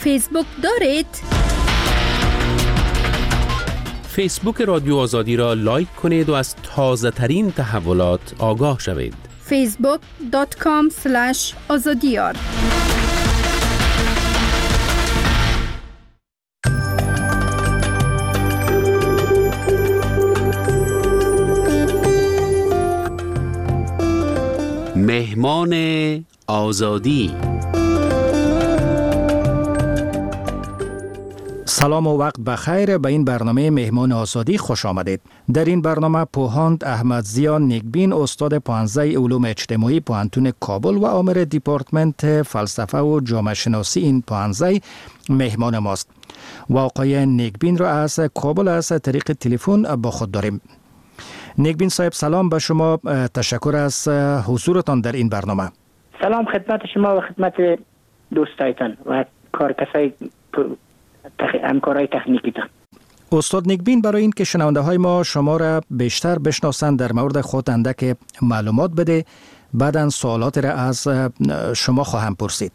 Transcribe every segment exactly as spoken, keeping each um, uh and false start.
فیسبوک دارید؟ فیسبوک رادیو آزادی را لایک کنید و از تازه ترین تحولات آگاه شوید. فیسبوک دات کام اسلش آزادیار. مهمان آزادی. سلام و وقت بخیر. به این برنامه مهمان آزادی خوش آمدید. در این برنامه پوهاند احمدضیا نیکبین، استاد پانزده علوم اجتماعی پوهنتون کابل و آمر دیپارتمنت فلسفه و جامعه شناسی این پانزده مهمان ماست. و آقای نیکبین را از کابل از طریق تلفن با خود داریم. نیکبین صاحب سلام به شما، تشکر از حضورتان در این برنامه. سلام خدمت شما و خدمت دوستایتان و کارکسای همکارای تکنیکی تان. استاد نیکبین، برای این که شنونده های ما شما را بیشتر بشناسند در مورد خود اندک معلومات بده، بعداً سوالات را از شما خواهم پرسید.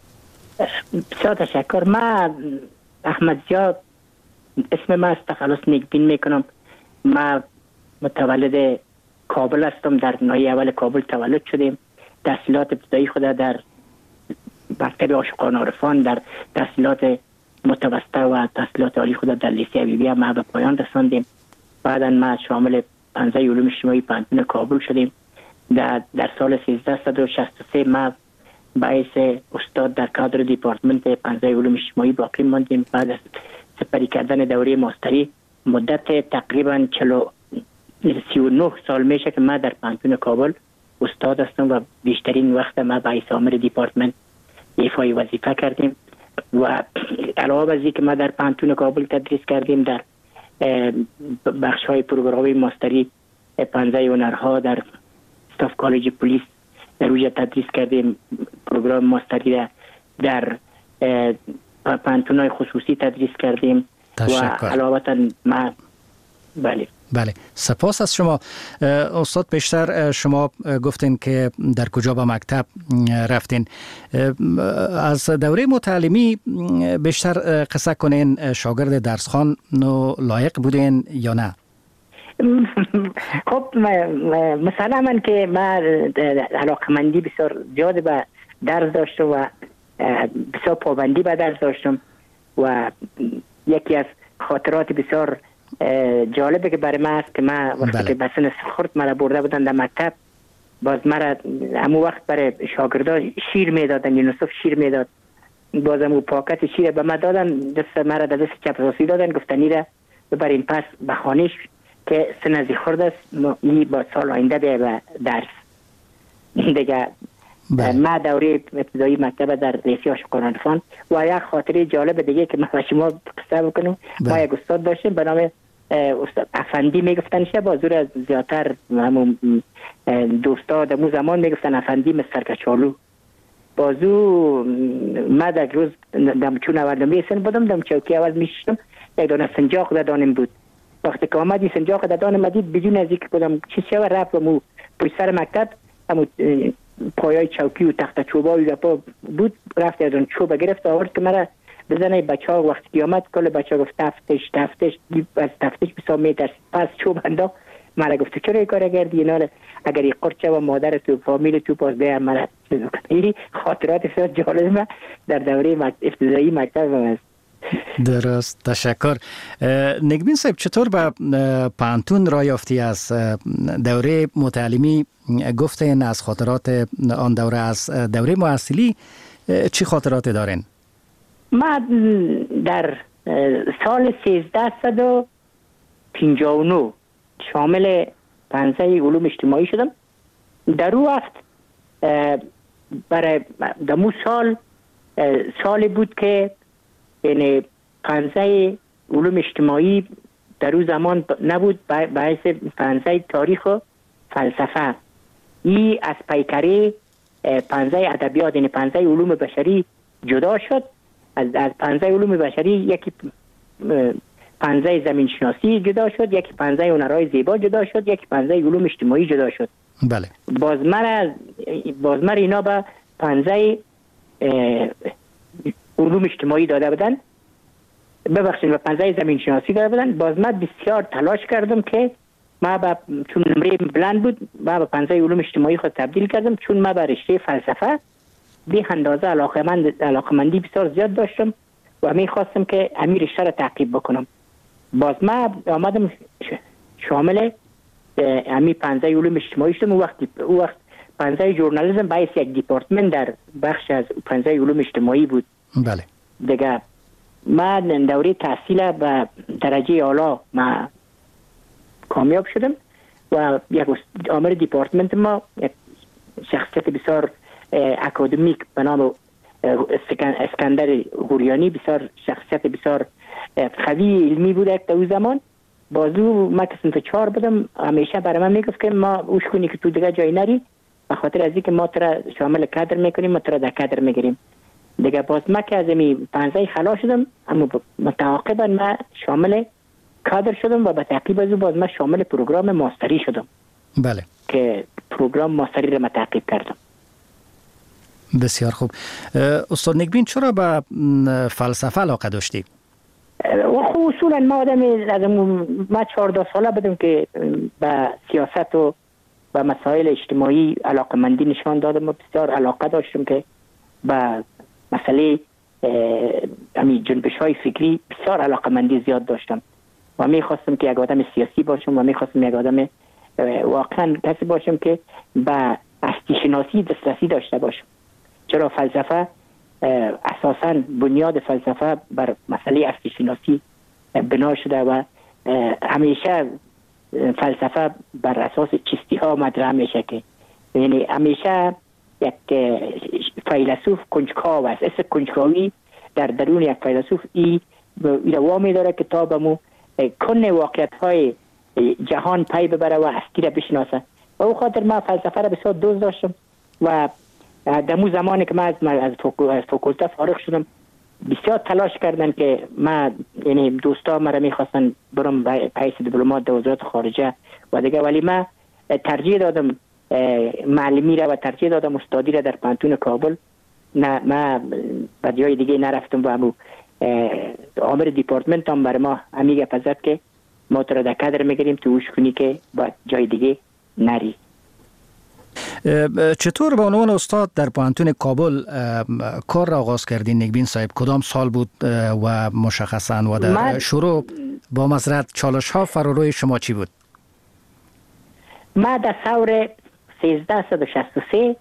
بسیار تشکر. من احمدضیا اسم من است، تخلص نیکبین میکنم. من متولد کابل هستم، در ناحیه اول کابل تولد شدیم. تحصیلات ابتدایی خود در مکتب عاشقان عارفان، در تحصیلات متوسطه و تحصیلات عالی خود در لیسه بی بی هم ما به پایان رساندیم. بعدا ما شامل پانزده علوم اجتماعی پوهنتون کابل شدیم. در در سال سیزده و شصت و سه ما باعث استاد در کادر دیپارتمنت پانزده علوم اجتماعی باقی ماندیم. بعد از سپری کردن دوره ماستری مدت تقریبا سی و نه سال میشه که ما در پوهنتون کابل استاد هستم و بیشترین وقت ما باعث آمر دیپارتمنت ایفای وظیفه کردیم. و علاوه از اینکه ما در پوهنتون کابل تدریس کردیم، در بخش های پروگرام ماستری پانزده هنرها در استاف کالج پلیس در اونجا تدریس کردیم. پروگرام ماستری در, در پوهنتون های خصوصی تدریس کردیم. تشکر. و علاوه ما بله بله سپاس از شما استاد. بیشتر شما گفتین که در کجا به مکتب رفتین. از دوره متعلمی بیشتر قصه کنین، شاگرد درسخوان نو لایق بودین یا نه؟ خب مثلا من که من علاقمندی بسیار زیاد به درس داشتم و بسیار پابندی به درس داشتم و یکی از خاطرات بسیار جالبه که برای من است که من وقتی بله. که بسن خورد مرا برده بودن در مکتب، باز مرا همون وقت برای شاگردا شیر میدادن، یونسف شیر میداد، باز همون پاکت شیر به من دادن، دست مرا در دست چپ راستی دادن، گفتن ایره ببرین پس به خانهش که سن خورد است، این با سال آینده بیا به درس دیگه. بله. ما دوره ابتدایی مکتب در لیسه عاشقان عارفان و یک خاطره جالب دیگه که من با شما قصه بکنم. بله. ما یک استاد داشتیم به نام استاد افندی میگفتنش، با زور از زیادتر همون دوستا دمو زمان میگفتن افندی مستر کچالو. بازو ما در روز دمچون اول میسن بودم، دم چوکی اول میشتم، یک دانه سنجاق در دانم بود. وقتی که آمدی سنجاق در دانم مدید بدون از اینکه بودم چی شو رفت و مو پشت سر مکتب همون پایای چوکی و تخت چوبای دپا بود، رفت از اون چوب گرفت آورد که مرا بزنه. بچه ها وقتی که آمد کل بچه ها گفت تفتش تفتش از تفتش بسام میترس، پس چوب انداخت. مرا گفت چرا این کار کردی؟ اینا اگر این قرچه و مادر تو فامیل تو پاس بیا مرا. این خاطرات بسیار جالب من در دوره ابتدایی مکتب است. درست، تشکر. نیکبین صاحب، چطور به پوهنتون راه یافتی؟ از دوره متعلمی گفتین، از خاطرات آن دوره، از دوره محصلی چی خاطرات دارین؟ من در سال سیزده و پنجاه و نه شامل پانزده علوم اجتماعی شدم. در اون وقت برای دمو سال سالی بود که یعنی پانزده علوم اجتماعی در اون زمان نبود، باعث پانزده تاریخ و فلسفه. این از پیکره پانزده ادبیات یعنی پانزده علوم بشری جدا شد. از از پانزده علوم بشری یکی پانزده زمین شناسی جدا شد، یکی پانزده هنرهای زیبا جدا شد، یکی پانزده علوم اجتماعی جدا شد. بله. بازمر بازمر اینا به پانزده علوم اجتماعی داده بودن، ببخشید و پانزده زمین شناسی داده بودن. باز من بسیار تلاش کردم که ما با چون نمره بلند بود ما به پانزده علوم اجتماعی خود تبدیل کردم، چون ما به رشته فلسفه به اندازه علاقمند علاقمندی بسیار زیاد داشتم و می خواستم که امیر رشته را تعقیب بکنم. باز ما آمدم شامل امی پانزده علوم اجتماعی شدم. او وقت او وقت پانزده ژورنالیسم باعث یک دیپارتمنت در بخش از پانزده علوم اجتماعی بود. بله دیگه ما دوره تحصیل به درجه اعلی ما کامیاب شدم و یک آمر دیپارتمنت ما یک شخصیت بسیار اکادمیک به نام اسکندر غوریانی، بسیار شخصیت بسیار قوی علمی بود در اون زمان. بازو ما که صنف چهار بودم همیشه برای من میگفت که ما اوش کنی که تو دیگه جای نری، به خاطر از اینکه ما ترا شامل کادر میکنیم، ما ترا در کادر میگیریم. دیگه باز ما که از امی پانزده خلاص شدم، اما متعاقبا ما شامل کادر شدم و به تعقیب از او باز ما شامل پروگرام ماستری شدم. بله که پروگرام ماستری را ما تعقیب کردم. بسیار خوب. استاد نیکبین چرا به فلسفه علاقه داشتی؟ و خب اصولا ما آدم از ما چهارده ساله بودم که به سیاست و به مسائل اجتماعی علاقه مندی نشان دادم و بسیار علاقه داشتم که به مسئله امی جنبش های فکری بسیار علاقه مندی زیاد داشتم و می خواستم که یک آدم سیاسی باشم و می خواستم یک آدم واقعا کسی باشم که به هستی شناسی دسترسی داشته باشم. چرا فلسفه اساساً بنیاد فلسفه بر مسئله هستی شناسی بنا شده و همیشه فلسفه بر اساس چیستی ها مطرح میشه که یعنی همیشه یک فیلسوف کنجکاو است. اصل کنجکاوی در درون یک فیلسوف ای وامی داره که تا بمو کن واقعیت های جهان پی ببره و هستی را بشناسه. و او خاطر ما فلسفه را بسیار دوست داشتم و در مو زمانی که من از فاکولته فارغ شدم بسیار تلاش کردن که ما یعنی دوستا مرا میخواستن برم به حیث دیپلمات در وزارت خارجه و دیگه، ولی من ترجیح دادم معلمی را و ترجیح دادم استادی را در پانتون کابل. نه من به جای دیگه نرفتم و همو آمر دیپارتمنت هم برای ما همیگه پذرد که ما تو را در کادر میگیریم تو اوش کنی که با جای دیگه نری. چطور به عنوان استاد در پانتون کابل کار را آغاز کردین نیکبین صاحب؟ کدام سال بود و مشخصا و در شروع با مزرعت چالش ها فراروی شما چی بود؟ ما در سال سیزده صد و شصت و سه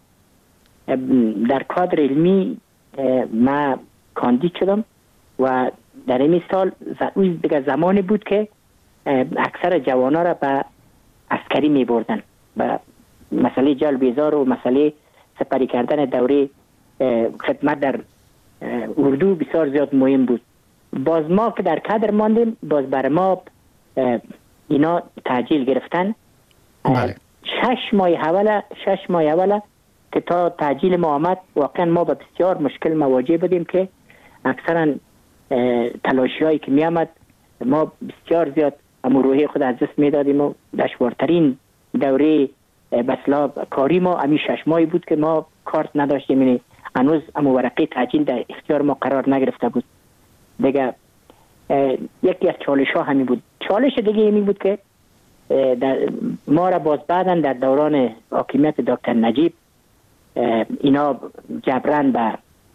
در کادر علمی ما کاندید شدم و در این سال دیگه زمانی بود که اکثر جوانا را به عسکری می بردن و مسئله جلب بیزار و مسئله سپری کردن دوره خدمت در اردو بسیار زیاد مهم بود. باز ما که در کادر ماندیم باز بر ما اینا تعجیل گرفتن. بله. شش ماه اوله شش ماه اوله که تا تعجیل ما آمد واقعا ما به بسیار مشکل مواجه بودیم که اکثرا تلاشی هایی که می آمد ما بسیار زیاد امو روحی خود از دست می دادیم و دشوارترین دوره بسلا کاری ما امی شش ماهی بود که ما کارت نداشتیم، یعنی هنوز امو ورقه تعجیل در اختیار ما قرار نگرفته بود. دیگه یکی از چالش ها همین بود. چالش دیگه همین بود که در ما را باز بعدن در دوران حاکمیت دکتر نجیب اینا جبران به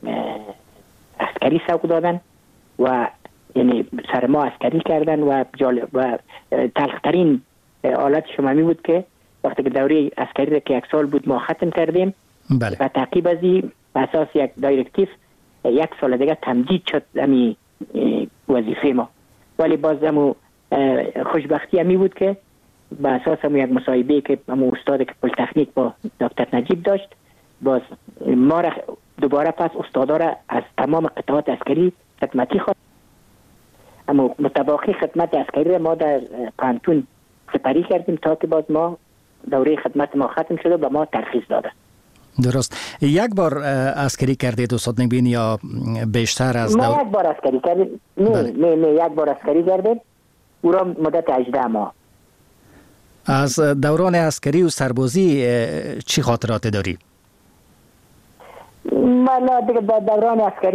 عسکری سوق دادن و یعنی سر ما عسکری کردن و جالب و تلخترین حالت شما می بود که وقتی که دوره عسکری که یک سال بود ما ختم کردیم. بله. و تعقیب از این اساس یک دایرکتیو یک سال دیگه تمدید شد امی وظیفه ما. ولی باز همو خوشبختی همی بود که به اساس همو یک مصاحبه که همو استاد که پلی‌تکنیک با دکتر نجیب داشت باز ما را دوباره پس استادا را از تمام قطعات عسکری خدمتی خواست. اما متباقی خدمت عسکری ما در پانتون سپری کردیم تا که باز ما دوره خدمت ما ختم شده و ما ترخیص داده. درست. یک بار عسکری کردید استاد نیکبین یا بیشتر از ما دور... یک بار عسکری کردیم. نه بله. نه نه یک بار عسکری کردیم او را مدت هجده ماه. از دوران عسکری و سربازی چی خاطرات داری؟ والا دیگه در دوران عسکری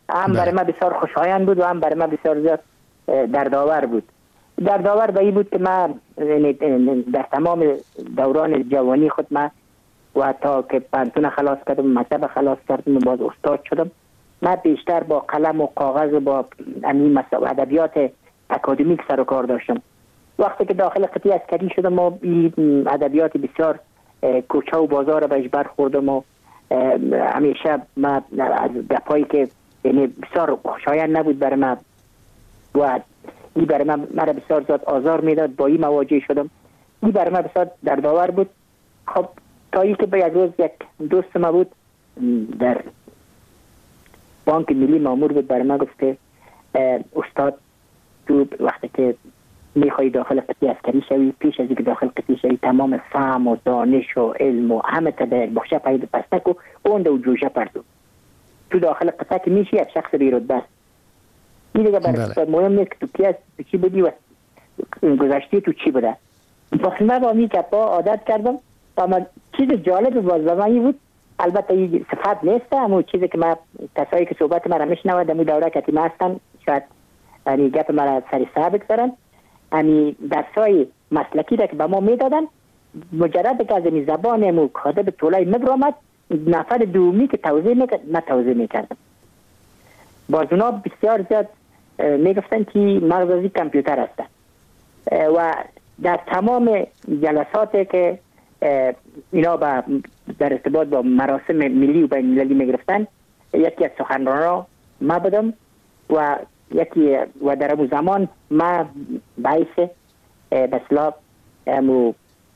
هم برای من بسیار خوشایند بود و هم برای من بسیار زیاد دردآور بود. دردآور به این بود که من در تمام دوران جوانی خود من و تا که پانتون خلاص کردم، مکتب خلاص کردم و باز استاد شدم، من بیشتر با قلم و کاغذ و با همین ادبیات اکادمیک سر و کار داشتم. وقتی که داخل قطعه عسکری شدم و ادبیات بسیار کوچه و بازار بهش برخوردم و همیشه من از گپایی که یعنی بسیار خوشایند نبود برای من و این برای من مرا بسیار زیاد آزار میداد، با این مواجه شدم. این برای من بسیار دردآور بود. خب تا این که به یک روز یک دوست ما بود در بانک ملی مامور بود، برای من گفت که استاد تو وقتی که میخوایی داخل قطعه عسکری شوی، پیش از اینکه داخل قطعه شوی تمام فهم و دانش و علم و همه تا در یک بخشه پایید پستک و اونده و جوشه پردو. تو داخل قطعه که میشی یک شخص بیرود بست. این دیگه برای مهم نیست که تو کی هست، تو چی بودی و گذشتی تو چی بوده. وقتی من با می گپا عادت کردم و چیز جالب باز به من بود، البته این صفت نیست، اما چیزی که من کسایی که صحبت من را میشنوند در دوره کتیمه هستن شاید یعنی گپ مرا سر سر بگذارن. یعنی درسای مسلکی را که به ما میدادن، مجرد که از این زبان مو کاده به طولای مبرامد نفر دومی که توضیح میکرد من توضیح میکردم. باز اونا بسیار زیاد میگفتن که مغزی کامپیوتر هستن و در تمام جلسات که اینا با در ارتباط با مراسم ملی و بین المللی میگرفتن، یکی از سخنرانان ما بودم و یکی و در اون زمان ما باعث بسلا امو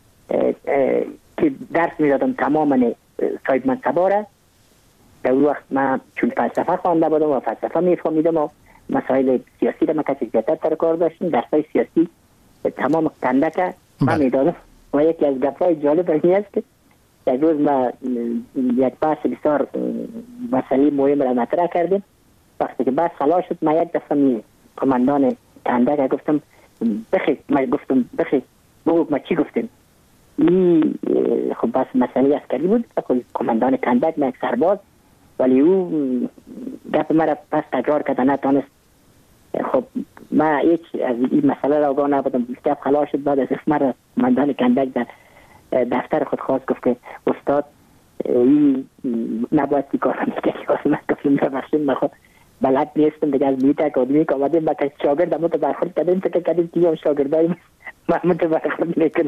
که درس میدادم تماما صاحب منصبا را. در اون وقت من چون فلسفه خوانده بودم و فلسفه میفهمیدم و مسائل سیاسی را ما کسی زیادتر تر کار داشتیم، درسای سیاسی تمام کندک من میدادم. و یکی از گپای جالب این است که یک روز ما یک بحث بسیار مسئله مهم را مطرح کردیم. وقتی که بحث خلاص شد من یک دفعه می کماندان کندک گفتم بخی ما گفتم بخی بگو ما چی گفتیم. این خب بس مسئله عسکری بود. خب کماندان کندک ما یک سرباز، ولی او گپ مرا پس تکرار کرد نتانست. خب ما هیچ از این مسئله را آگاه نبودم. گپ خلاص شد. بعد از مرا کماندان کندک در دفتر خود خواست گفت که استاد این نباید که کار میکردی. من گفتم ببخشید من خود بلد نیستم دیگه، از میت اکادمی که آمدیم با که شاگرد همون تو برخورد کردیم فکر کردیم که هم شاگردای من همون تو برخورد میکنم.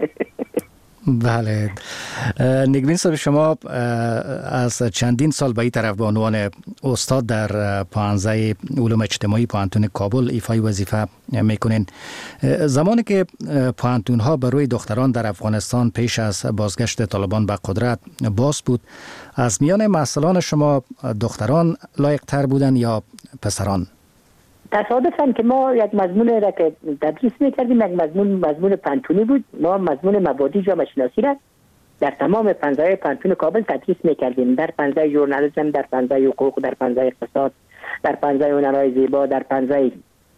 بله نگبین صاحب، شما از چندین سال به این طرف به عنوان استاد در پانزده علوم اجتماعی پانتون کابل ایفای وظیفه میکنین. زمانی که پانتون ها برای دختران در افغانستان پیش از بازگشت طالبان به قدرت باز بود، از میان محصلان شما دختران لایق تر بودن یا پسران؟ تصادفاً که ما یک مضمون را که تدریس میکردیم یک مضمون مضمون پانتونی بود. ما مضمون مبادی جامعه شناسی را در تمام پنزه پانتون کابل تدریس میکردیم، در پنزه ژورنالیسم، در پنزه حقوق، در پنزه اقتصاد، در پنزه هنرهای زیبا، در پنزه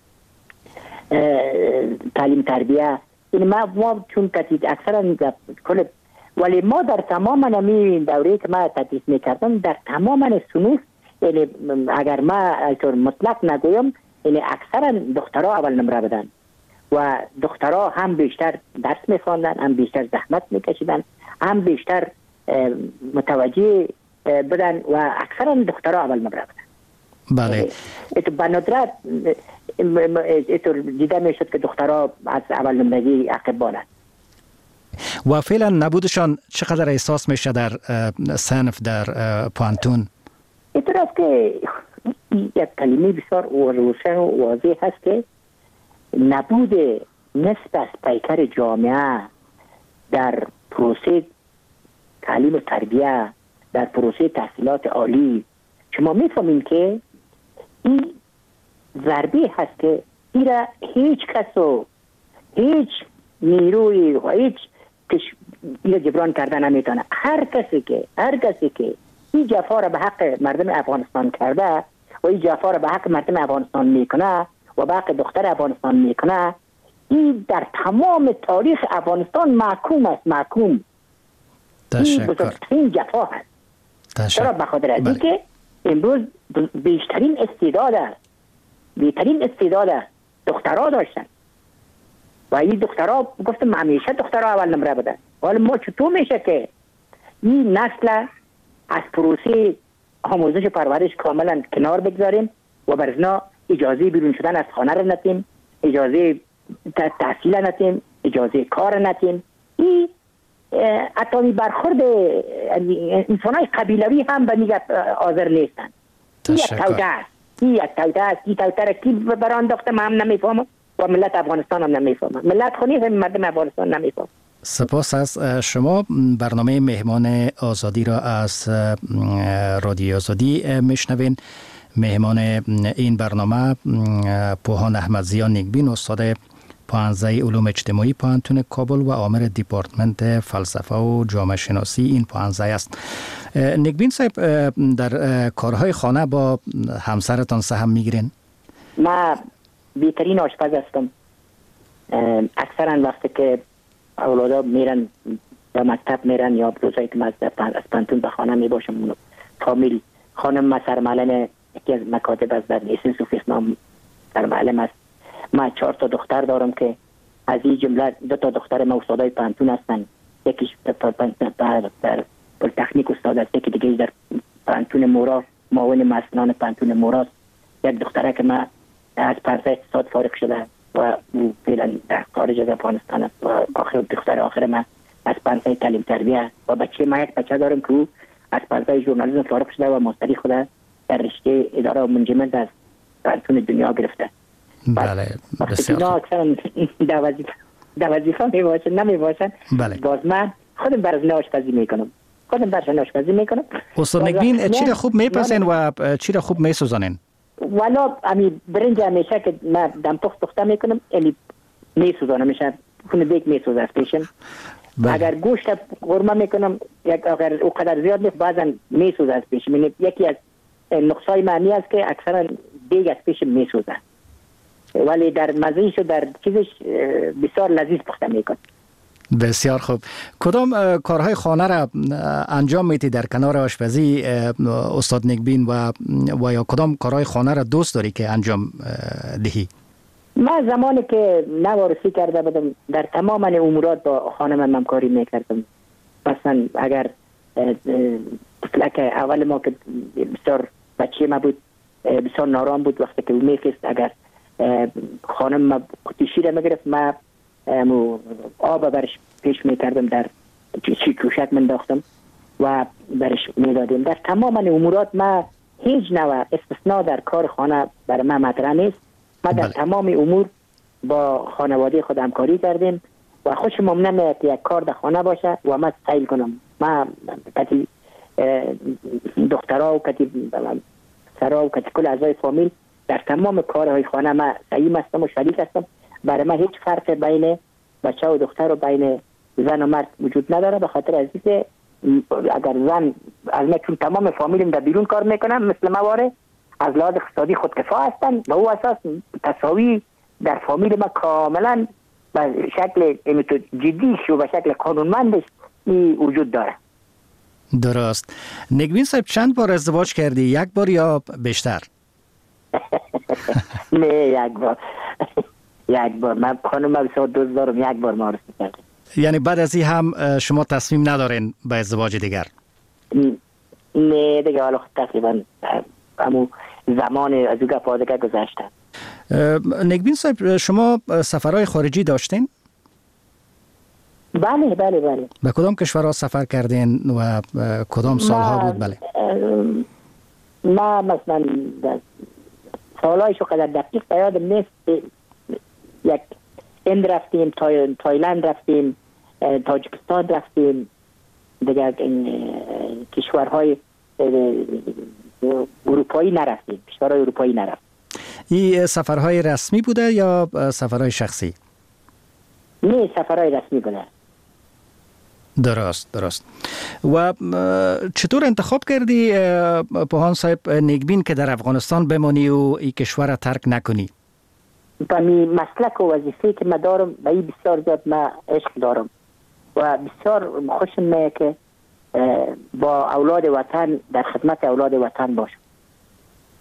تعلیم تربیه. این ما ما چون کتید اکثرا کل، ولی ما در تمام نمی دوره که ما تدریس میکردم در تمام صنوف، یعنی اگر ما اینطور مطلق نگویم، یعنی اکثرا دخترها اول نمره بدن و دخترها هم بیشتر درس میخواندن، هم بیشتر زحمت میکشیدن، هم بیشتر متوجه بدن و اکثرا دخترها اول نمره بدن. بله. اتو به ندرت اتو دیده میشد که دخترها از اول نمرگی عقب بانند. و فعلا نبودشان چقدر احساس میشه در صنف در پانتون؟ اینطور است که یک کلمه بسیار روشن و واضح هست که نبود نصف از پیکر جامعه در پروسه تعلیم و تربیه، در پروسه تحصیلات عالی، شما میفهمین که این ضربه هست که این را هیچ کس و هیچ نیروی و هیچ کش این را جبران کردن نمیتونه. هر کسی که هر کسی که این جفا را به حق مردم افغانستان کرده و این جفا را به حق مردم افغانستان میکنه و به حق دختر افغانستان میکنه، این در تمام تاریخ افغانستان محکوم است. محکوم. این بزرگترین جفا هست. چرا؟ به خاطر از اینکه امروز بیشترین استعداد بیشترین استعداد دخترها داشتن و این دخترها گفتم همیشه دخترها اول نمره بودن. حالا ما چطور میشه که این نسل از پروسه آموزش پرورش کاملا کنار بگذاریم و برزنا اجازه بیرون شدن از خانه رو نتیم، اجازه تحصیل نتیم، اجازه کار نتیم. این حتی برخورد انسانای قبیلوی هم به نیگه حاضر نیستن. این یک توده است، این یک توده است. این توده را کی بران داخته من هم نمیفهمم و ملت افغانستان هم نمیفهمم. ملت خونی هم مردم افغانستان نمیفهمم. سپاس از شما. برنامه مهمان آزادی را از رادیو آزادی میشنوین. مهمان این برنامه پوهان احمدضیا نیکبین، استاد پانزده علوم اجتماعی پوهنتون کابل و آمر دیپارتمنت فلسفه و جامعه شناسی این پوهنځای است. نیکبین صاحب، در کارهای خانه با همسرتان سهم میگیرین؟ ما بهترین آشپز هستم. اکثرا وقتی که اولادا میرن یا مکتب میرن یا روزایی که از پانتون به خانه میباشم، کامل خانم ما سرمعلم یکی از مکاتب است در لیسنس و فیسنام سرمعلم است. ما چهار تا دختر دارم که از این جمله دو تا دختر ما استادای پانتون هستن. یکیش در پلی‌تکنیک استاد است، یکی دیگه در پانتون مورا معاون مسنان پانتون مورا است. یک دختره که ما از پرسه اقتصاد فارغ شده و فعلا در خارج از افغانستان است. و آخر دختر آخر ما از پرسه تعلیم تربیه و بچه ما یک بچه دارم که او از پرسه ژورنالیسم فارغ شده و ماستری خود در رشته اداره و منجمنت از پانتون دنیا گرفته. بله، بسیار خوب. در وظیفه می باشن نمی باشن. بله. باز من خودم برای آشپزی میکنم. خودم برای آشپزی میکنم. استاد نیکبین، چی را خوب میپزین و چی را خوب میسوزانین؟ والا امی برنج همیشه که من دم پخت پخته میکنم، امی میسوزانم، میشه خونه دیگ میسوزه از پیشم. بله. اگر گوشت قورمه میکنم، یک اگر او قدر زیاد نیست بعضا میسوزه از پیشم. یکی از نقصای معنی است که اکثرا دیگ از پیشم میسوزه، ولی در مزهش و در چیزش بسیار لذیذ پخته میکن. بسیار خوب. کدام کارهای خانه را انجام میتی در کنار آشپزی استاد نیکبین و و یا کدام کارهای خانه را دوست داری که انجام دهی؟ من زمانی که نوارسی کرده بودم در تمام امورات با خانم همکاری میکردم. مثلا اگر طفلک اول ما که بسیار بچه ما بود، بسیار نارام بود، وقتی که او میفست اگر خانم ما قطی شیر میگرفت، ما آب برش پیش میکردم، در چی کوشک من داختم و برش میدادیم. در تمام امورات ما هیچ نوع استثناء در کار خانه برای ما مطرح نیست. ما در تمام امور با خانواده خود همکاری کردیم و خوشم نمیاد که یک کار در خانه باشه و ما سیل کنم. ما کتی دخترها و کتی سرها و کتی کل اعضای فامیل در تمام کارهای خانه ما سعیم هستم و شریک هستم. برای ما هیچ فرق بین بچه و دختر و بین زن و مرد وجود نداره، به خاطر از اینکه اگر زن از ما چون تمام فامیلم در بیرون کار میکنم مثل مواره از لحاظ اقتصادی خودکفا هستن و او اساس تساوی در فامیل ما کاملا به شکل جدیش و به شکل قانونمندش این وجود داره. درست. نیکبین صاحب، چند بار ازدواج کردی؟ یک بار یا بیشتر؟ نه یک بار. یک بار. من خانم بسیار دوست دارم، یک بار معرفی کردم. یعنی بعد از این هم شما تصمیم ندارین به ازدواج دیگر؟ نه دیگه، حالا تقریبا همون زمان از او گفادگه گذاشتن. نیکبین صاحب، شما سفرهای خارجی داشتین؟ بله بله بله. به کدام کشورها سفر کردین و کدام سالها بود؟ بله. ما مثلا سالهایشو قدر دقیق یادم نیست. یک هند رفتیم، تای... تایلند رفتیم، تاجیکستان رفتیم، دیگر کشورهای اروپایی نرفتیم. کشورهای اروپایی نرفتیم. این سفرهای رسمی بوده یا سفرهای شخصی؟ نه، سفرهای رسمی بوده. درست درست. و چطور انتخاب کردی پوهان صاحب نیکبین که در افغانستان بمانی و این کشور را ترک نکنی؟ با می مسلک و وظیفه که من دارم با این بسیار زیاد من عشق دارم و بسیار خوشم میاد که با اولاد وطن در خدمت اولاد وطن باشم.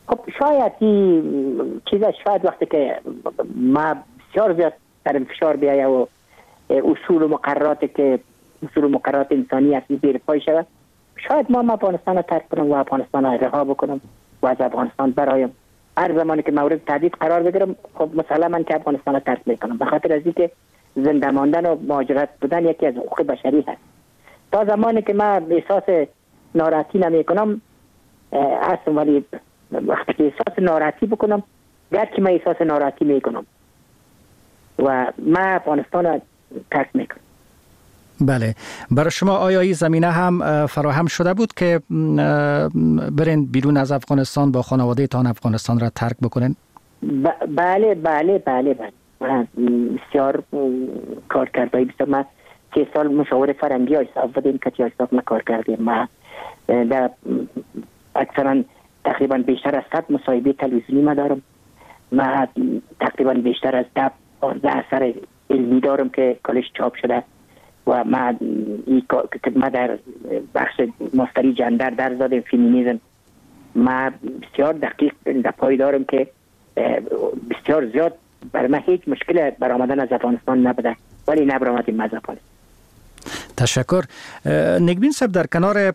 خب شاید این چیزا شاید وقتی که ما بسیار زیاد در فشار بیایه و اصول و مقررات که اصول و مقررات انسانی هستی زیر پای شود، شاید ما افغانستان را ترک کنم و افغانستان را رها بکنم و از افغانستان برایم. هر زمانی که مورد تهدید قرار بگیرم خب مسلما که افغانستان را ترک میکنم، به خاطر از اینکه زنده ماندن و مهاجرت بودن یکی از حقوق بشری هست. تا زمانی که من احساس ناراحتی نمی کنم اصلا، ولی وقتی که احساس ناراحتی بکنم گرچه من احساس ناراحتی میکنم و من افغانستان را ترک میکنم. بله، برای شما آیا این زمینه هم فراهم شده بود که برین بیرون از افغانستان با خانواده تان افغانستان را ترک بکنین؟ بله بله بله بله من بسیار کار کرده بسیار. من سه سال مشاور فرنگی حساب بودیم که حساب ما کار کردیم. ما در اکثرا تقریبا بیشتر از صد مصاحبه تلویزیونی ما دارم. ما تقریبا بیشتر از ده پانزده اثر علمی دارم که کالش چاپ شده و ما ما در بخش ماستری جندر در زده فیمینیزم ما بسیار دقیق در پای دارم که بسیار زیاد برای من هیچ مشکل برآمدن از افغانستان نبوده، ولی نبرآمدیم از افغانستان. تشکر. نگبین صاحب، در کنار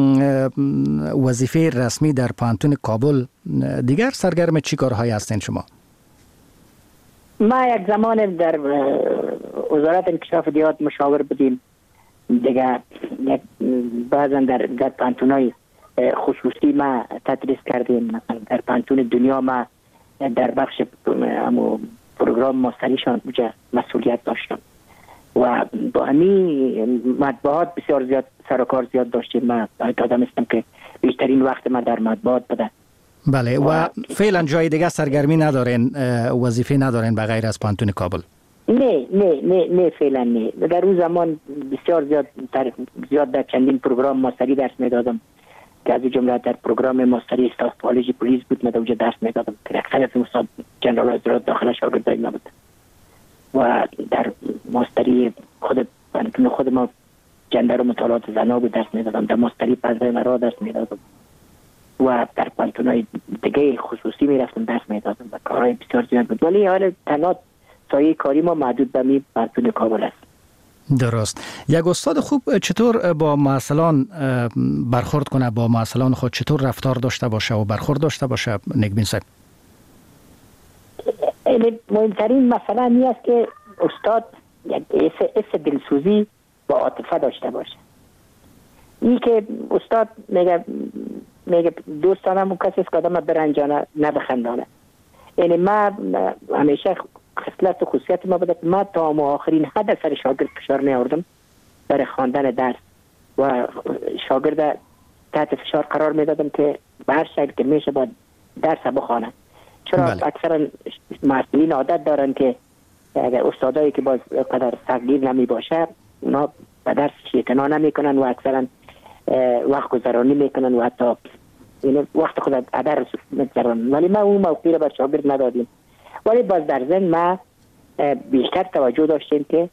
وظیفه رسمی در پانتون کابل دیگر سرگرم چی کارهایی هستین شما؟ ما یک زمان در وزارت انکشاف دیات مشاور بودیم دیگه، بعضا در در پانتونای خصوصی ما تدریس کردیم. مثلا در پانتون دنیا ما در بخش پروگرام ماستریشان بوده مسئولیت داشتم و با همین مطبوعات بسیار زیاد سر و کار زیاد داشتیم. من آدم هستم که بیشترین وقت ما در مطبوعات بوده. بله، و فعلا جای دیگه سرگرمی ندارین، وظیفه ندارین به غیر از پانتون کابل؟ نه نه نه نه فعلا نه. در اون زمان بسیار زیاد در زیاد در چندین پروگرام ماستری درس میدادم که از جمله در پروگرام ماستری استاتولوژی پلیس بود. من در اونجا درس میدادم که اکثریت استاد جنرال حضرات داخل شاگردای ما بود و در ماستری خود پانتون خود ما جندر و مطالعات زنا بود درس میدادم. در ماستری پزای مرا درس میدادم و در پانتونای دیگه خصوصی میرفتم درس میدادم و کارهای بسیار زیاد بود، ولی حال تنها سایه کاری ما محدود به می پانتون کابل است. درست. یک استاد خوب چطور با معلمان برخورد کنه، با معلمان خود چطور رفتار داشته باشه و برخورد داشته باشه نگبین صاحب؟ مهمترین مسئله این است که استاد یک حس دلسوزی با عاطفه داشته باشه. این که استاد میگه میگه دوستانم کسی است که آدم برنجانه نه بخندانه. یعنی ما همیشه خصلت و خصوصیت ما بوده که ما تا آخرین حد سر شاگرد فشار نیاوردم برای خواندن درس و شاگرد تحت فشار قرار میدادم که به هر شکل که میشه باید درس بخوانه. چرا بله. اکثرا مسئولین عادت دارن که اگر استادایی که باز قدر صغیر نمی باشه اونا به درس اعتنا نمی کنن و اکثرا وقت گذرانی میکنن و حتی وقت خود ادر میگذرن، ولی ما اون موقعی رو بر شاگرد ندادیم. ولی باز در ذهن ما بیشتر توجه داشتیم که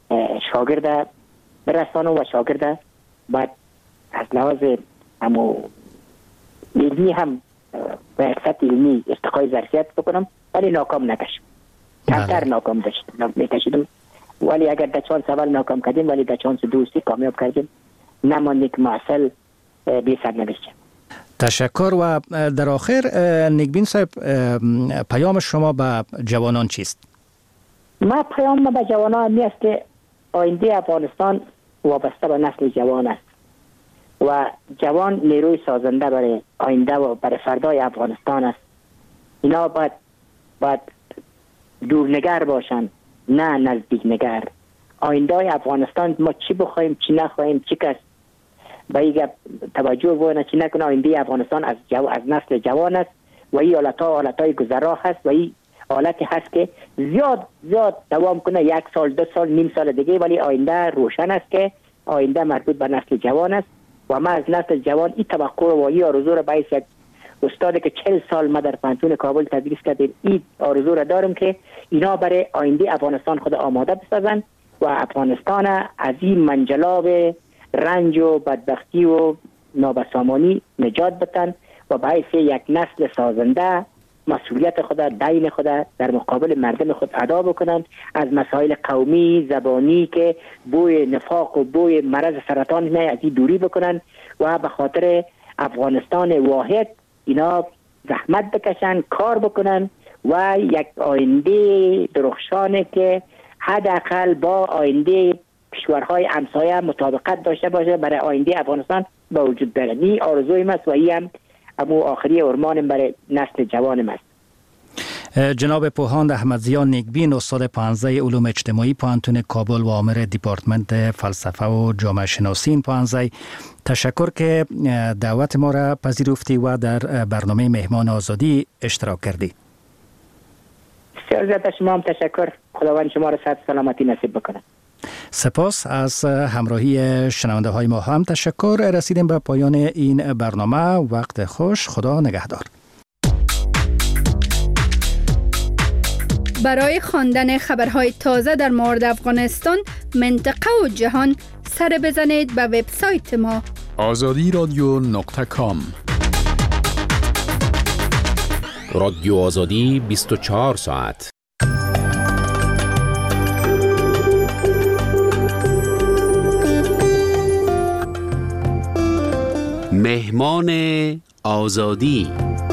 شاگرد برسانه و شاگرد باید از لحاظ همو علمی هم به حرفت علمی ارتقای ظرفیت بکنم، ولی ناکام نکشم. کمتر ناکام میکشیدم، ولی اگر در چانس اول ناکام کردیم ولی در چانس دوستی کامیاب کردیم، نماند که معسل بی سر نوشتیم. تشکر. و در آخر نگبین صاحب، پیام شما به جوانان چیست؟ ما پیام ما به جوانان می است که آینده افغانستان وابسته به نسل جوان است و جوان نیروی سازنده برای آینده و برای فردای افغانستان است. اینا باید باید دورنگر باشن، نه نزدیک نگر. آینده افغانستان ما چی بخوایم چی نخواهیم چی کس به این توجه بونه چی نکنه. آینده افغانستان از جو... از نسل جوان است و این حالتها حالتهای گذرا هست و این حالتی هست که زیاد زیاد دوام کنه، یک سال دو سال نیم سال دیگه، ولی آینده روشن است که آینده مربوط به نسل جوان است و ما از نسل جوان این توقع و این آرزو را باعث یک استادی که چهل سال ما در پانتون کابل تدریس کردیم این آرزو را دارم که اینا برای آینده افغانستان خود آماده بسازن و افغانستان از این منجلاب رنج و بدبختی و نابسامانی نجات بدن و و به حیث یک نسل سازنده مسئولیت خود، دین خود در مقابل مردم خود ادا بکنند، از مسائل قومی زبانی که بوی نفاق و بوی مرض سرطان می از این دوری بکنند و به خاطر افغانستان واحد اینا زحمت بکشن، کار بکنن و یک آینده درخشانه که حداقل با آینده کشورهای همسایه مطابقت داشته باشه برای آینده افغانستان به وجود بیاید. این آرزوی است و این هم امو آخری ارمان برای نسل جوان است. جناب پوهاند احمدزیا نیکبین، استاد پانزده علوم اجتماعی پوهنتون کابل و عامل دیپارتمنت فلسفه و جامعه شناسی این پانزده، تشکر که دعوت ما را پذیرفتی و در برنامه مهمان آزادی اشتراک کردی. بسیار زیاد شما هم تشکر. خداوند شما را صحت سلامتی نصیب بکنه. سپاس از همراهی شنونده های ما هم تشکر. رسیدیم به پایان این برنامه. وقت خوش. خدا نگهدار. برای خواندن خبرهای تازه در مورد افغانستان، منطقه و جهان، سر بزنید به وبسایت ما آزادی رادیو نقطه کام. رادیو آزادی بیست و چهار ساعت. مهمان آزادی.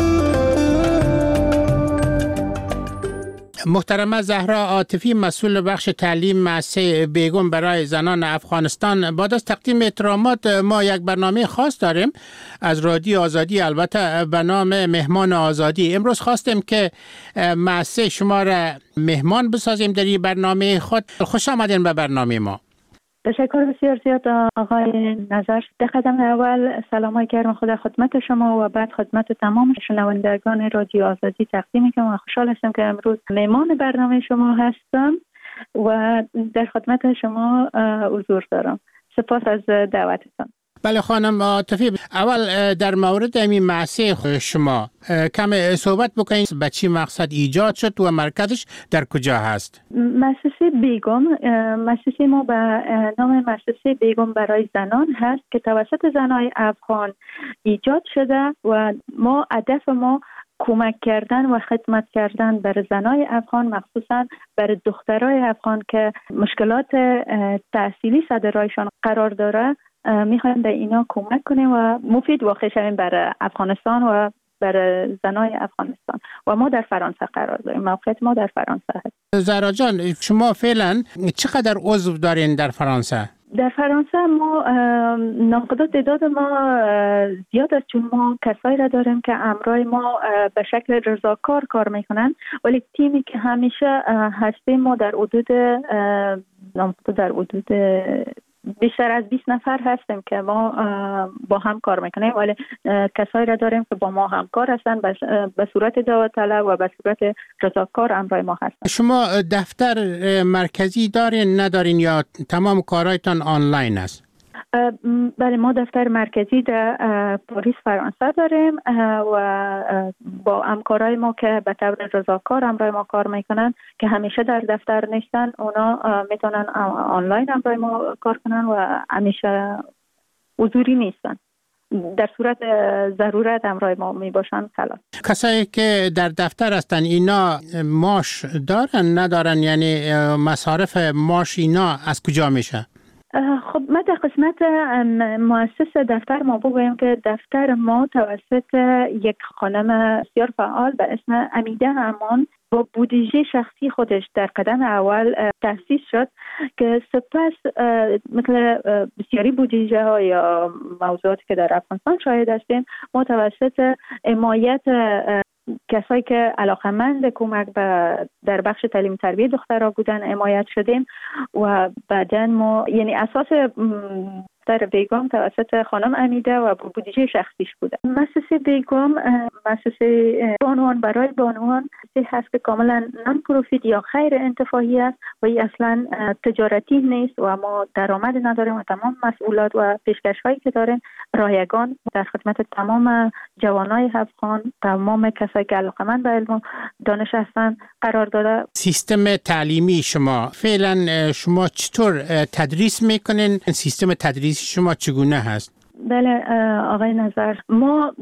محترمه زهرا عاطفی، مسئول بخش تعلیم مؤسسه بیگم برای زنان افغانستان، بعد از تقدیم احترامات ما یک برنامه خاص داریم از رادیو آزادی، البته به نام مهمان آزادی. امروز خواستیم که مؤسسه شما را مهمان بسازیم در این برنامه خود. خوش آمدین به برنامه ما. تشکر بسیار زیاد آقای نظر. در قدم اول سلام گرم خدا خدمت شما و بعد خدمت تمام شنوندگان رادیو آزادی تقدیم میکنم. خوشحال هستم که امروز مهمان برنامه شما هستم و در خدمت شما حضور دارم. سپاس از دعوتتان. بله خانم عاطفی، اول در مورد این مؤسسه شما کم صحبت بکنید. به چی مقصد ایجاد شد و مرکزش در کجا هست؟ مؤسسه بیگم، مؤسسه ما به نام مؤسسه بیگم برای زنان هست که توسط زنای افغان ایجاد شده و ما هدف ما کمک کردن و خدمت کردن بر زنای افغان، مخصوصا بر دخترای افغان که مشکلات تحصیلی سر راهشان قرار داره. میخوایم به اینا کمک کنیم و مفید واقع شویم برای افغانستان و برای زنای افغانستان. و ما در فرانسه قرار داریم. موقعیت ما در فرانسه هست. زهرا جان، شما فعلا چقدر عضو دارین در فرانسه؟ در فرانسه ما ناقدات تعداد ما زیاد است، چون ما کسایی را داریم که امرای ما به شکل رضاکار کار میکنن، ولی تیمی که همیشه هستیم ما در حدود ناقدات در حدود بیشتر از بیست نفر هستیم که ما با هم کار میکنیم، ولی کسایی را داریم که با ما همکار هستن به صورت دعوت طلب و به صورت رضاکار امرای ما هستن. شما دفتر مرکزی دارین ندارین یا تمام کارهایتان آنلاین است؟ بله، ما دفتر مرکزی در پاریس فرانسه داریم و با همکارای ما که به طور رضاکار همراه ما کار میکنن که همیشه در دفتر نیستن، اونا میتونن آنلاین همراه ما کار کنن و همیشه حضوری نیستن. در صورت ضرورت همراه ما می باشن خلاص. کسایی که در دفتر هستن اینا معاش دارن ندارن؟ یعنی مصارف معاش اینا از کجا میشه؟ خب ما در قسمت مؤسس دفتر ما بگویم که دفتر ما توسط یک خانم بسیار فعال به اسم امیده امان با بودجه شخصی خودش در قدم اول تأسیس شد که سپس مثل بسیاری بودجه ها یا موضوعاتی که در افغانستان شاهد هستیم، ما توسط حمایت کسایی که علاقمند کمک به در بخش تعلیم تربیت دخترها بودن حمایت شدیم و بعداً ما یعنی اساس در بیگم توسط خانم امیده و بودجه شخصیش بوده. مؤسسه بیگم مؤسسه بانوان برای بانوان هست که کاملا نان پروفیت یا غیر انتفاعی است و این اصلا تجارتی نیست و ما درآمد نداریم و تمام مسئولات و پیشکش هایی که داریم رایگان در خدمت تمام جوانای افغان، تمام کسایی که علاقمند به علم و دانش هستند قرار داده. سیستم تعلیمی شما فعلا شما چطور تدریس میکنین؟ سیستم تدریسی شما چگونه هست؟ بله آقای نظر، ما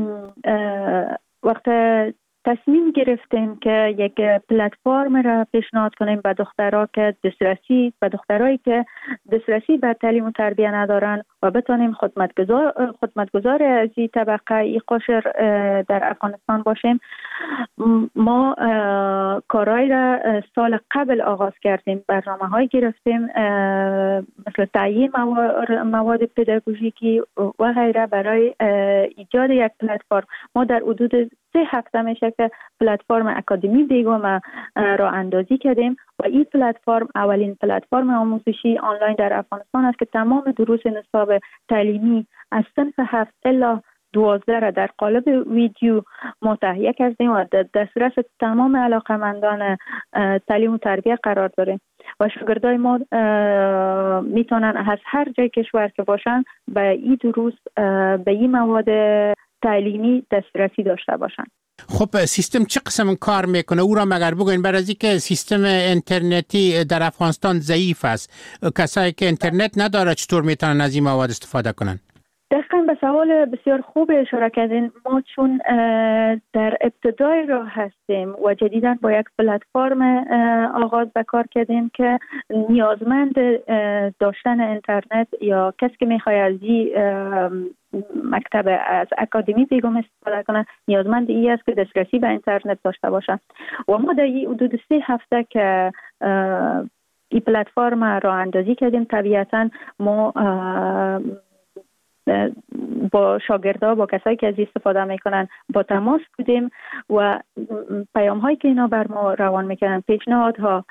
وقت تصمیم گرفتیم که یک پلتفرم را پیشنهاد کنیم به دخترها که دسترسی به دخترایی که دسترسی به تعلیم و تربیت ندارن و بتونیم خدمتگزار خدمتگزار از این طبقه این قشر در افغانستان باشیم. ما کارهای را سال قبل آغاز کردیم، برنامه های گرفتیم مثل تعیین مواد پداگوژیکی و غیره برای ایجاد یک پلتفرم. ما در حدود سه هفته میشه که پلتفرم اکادمی بیگم را اندازی کردیم و این پلتفرم اولین پلتفرم آموزشی آنلاین در افغانستان است که تمام دروس نصاب تعلیمی از صنف هفت الی دوازده را در قالب ویدیو ما تهیه کردیم و در دسترس تمام علاقمندان تعلیم و تربیت قرار داریم و شاگردای ما میتونن از هر جای کشور که باشن به این دروس به این مواد تعلیمی دسترسی داشته باشن. خب سیستم چه قسم کار میکنه؟ او را مگر بگوین، برای اینکه سیستم اینترنتی در افغانستان ضعیف است، کسایی که اینترنت نداره چطور میتونن از این مواد استفاده کنن؟ دقیقاً به سوال بسیار خوب اشاره کردین. ما چون در ابتدای راه هستیم و جدیداً با یک پلتفرم آغاز به کار کردیم که نیازمند داشتن اینترنت یا کسی که میخواد از این مکتب از اکادمی بیگم استفاده کنه نیازمند این است که دسترسی به اینترنت داشته باشه و ما در این حدود سه هفته که این پلتفرم را اندازی کردیم طبیعتاً ما با شاگردها با کسایی که از استفاده میکنن با تماس بودیم و پیام هایی که اینا بر ما روان میکنن، پیشنهادها،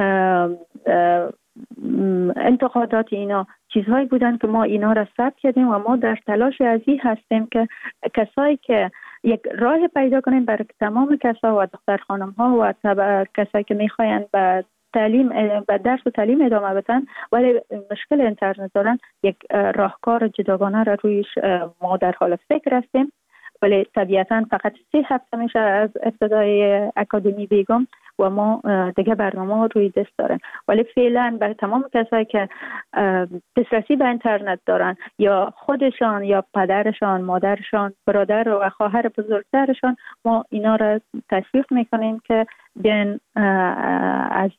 انتقادات اینا چیزهایی بودن که ما اینا را ثبت کردیم و ما در تلاش از این هستیم که کسایی که یک راه پیدا کنیم برای تمام کسا و دختر خانم ها و کسایی که میخواین به تعلیم به درس و تعلیم ادامه بدن ولی مشکل اینترنت دارن، یک راهکار جداگانه را رویش ما در حال فکر هستیم. ولی طبیعتاً فقط سه هفته میشه از ابتدای اکادمی بیگم و ما دیگه برنامه روی دست دارن، ولی فعلا برای تمام کسایی که دسترسی به اینترنت دارن یا خودشان یا پدرشان، مادرشان، برادر و خواهر بزرگترشان، ما اینا را تشویق میکنیم که بیان از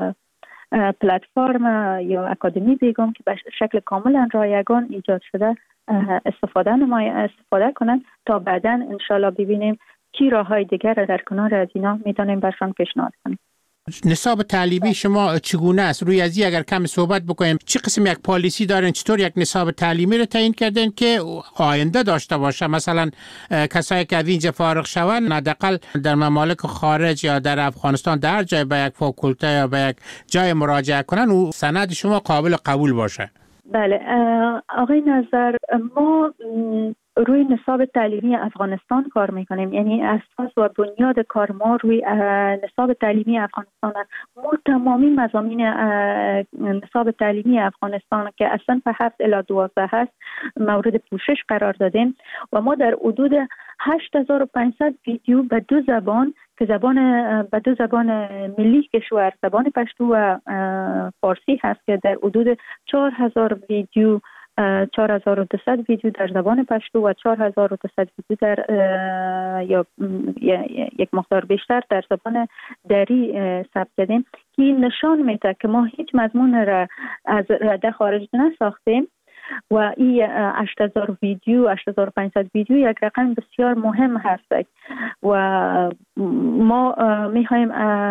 پلتفرم یا اکادمی بیگم که به شکل کاملا رایگان ایجاد شده استفاده نمای استفاده کنن تا بعداً انشالله ببینیم چی راههای دیگر را در کنار از اینا میتونیم برشان پیشنهاد کنیم. نصاب تعلیمی شما چگونه است؟ روی از این اگر کم صحبت بکنیم، چه قسم یک پالیسی دارین؟ چطور یک نصاب تعلیمی رو تعیین کردین که آینده داشته باشه؟ مثلا کسایی که از اینجا فارغ شون حداقل در ممالک خارج یا در افغانستان در جای به یک فاکولته یا به یک جای مراجعه کنن و سند شما قابل قبول باشه. بله آقای نظر، ما روی نصاب تعلیمی افغانستان کار میکنیم، یعنی اساس و بنیاد کار ما روی نصاب تعلیمی افغانستان است. ما تمامی مضامین نصاب تعلیمی افغانستان که از صنف هفت الی دوازده هست مورد پوشش قرار دادیم و ما در حدود هشت هزار و پانصد ویدیو به دو زبان که زبان به دو زبان ملی کشور، زبان پشتو و فارسی هست، که در حدود چهار هزار ویدیو چهار هزار و دویست ویدیو در زبان پشتو و چهار هزار و دویست ویدیو در یا یک مقدار بیشتر در زبان دری ثبت کردیم که نشان میده که ما هیچ مضمون را از رده خارج نساختیم و این هشت هزار ویدیو هشت هزار و پانصد ویدیو یک رقم بسیار مهم هست و ما میخوایم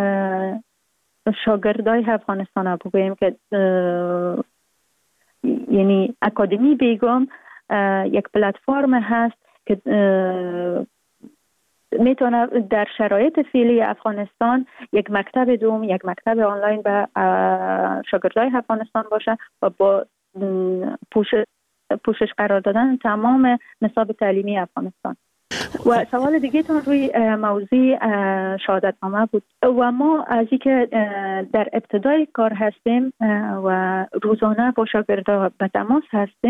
شاگردای افغانستان بگوییم که یعنی اکادمی بیگم یک پلتفرم هست که میتونه در شرایط فعلی افغانستان یک مکتب دوم، یک مکتب آنلاین به شاگردای افغانستان باشه و با پوشش پوشش قرار دادن تمام نصاب تعلیمی افغانستان. و سوال دیگه تون روی موضوع شهادتنامه بود و ما از اینکه در ابتدای کار هستیم و روزانه با شاگردان به تماس هستیم،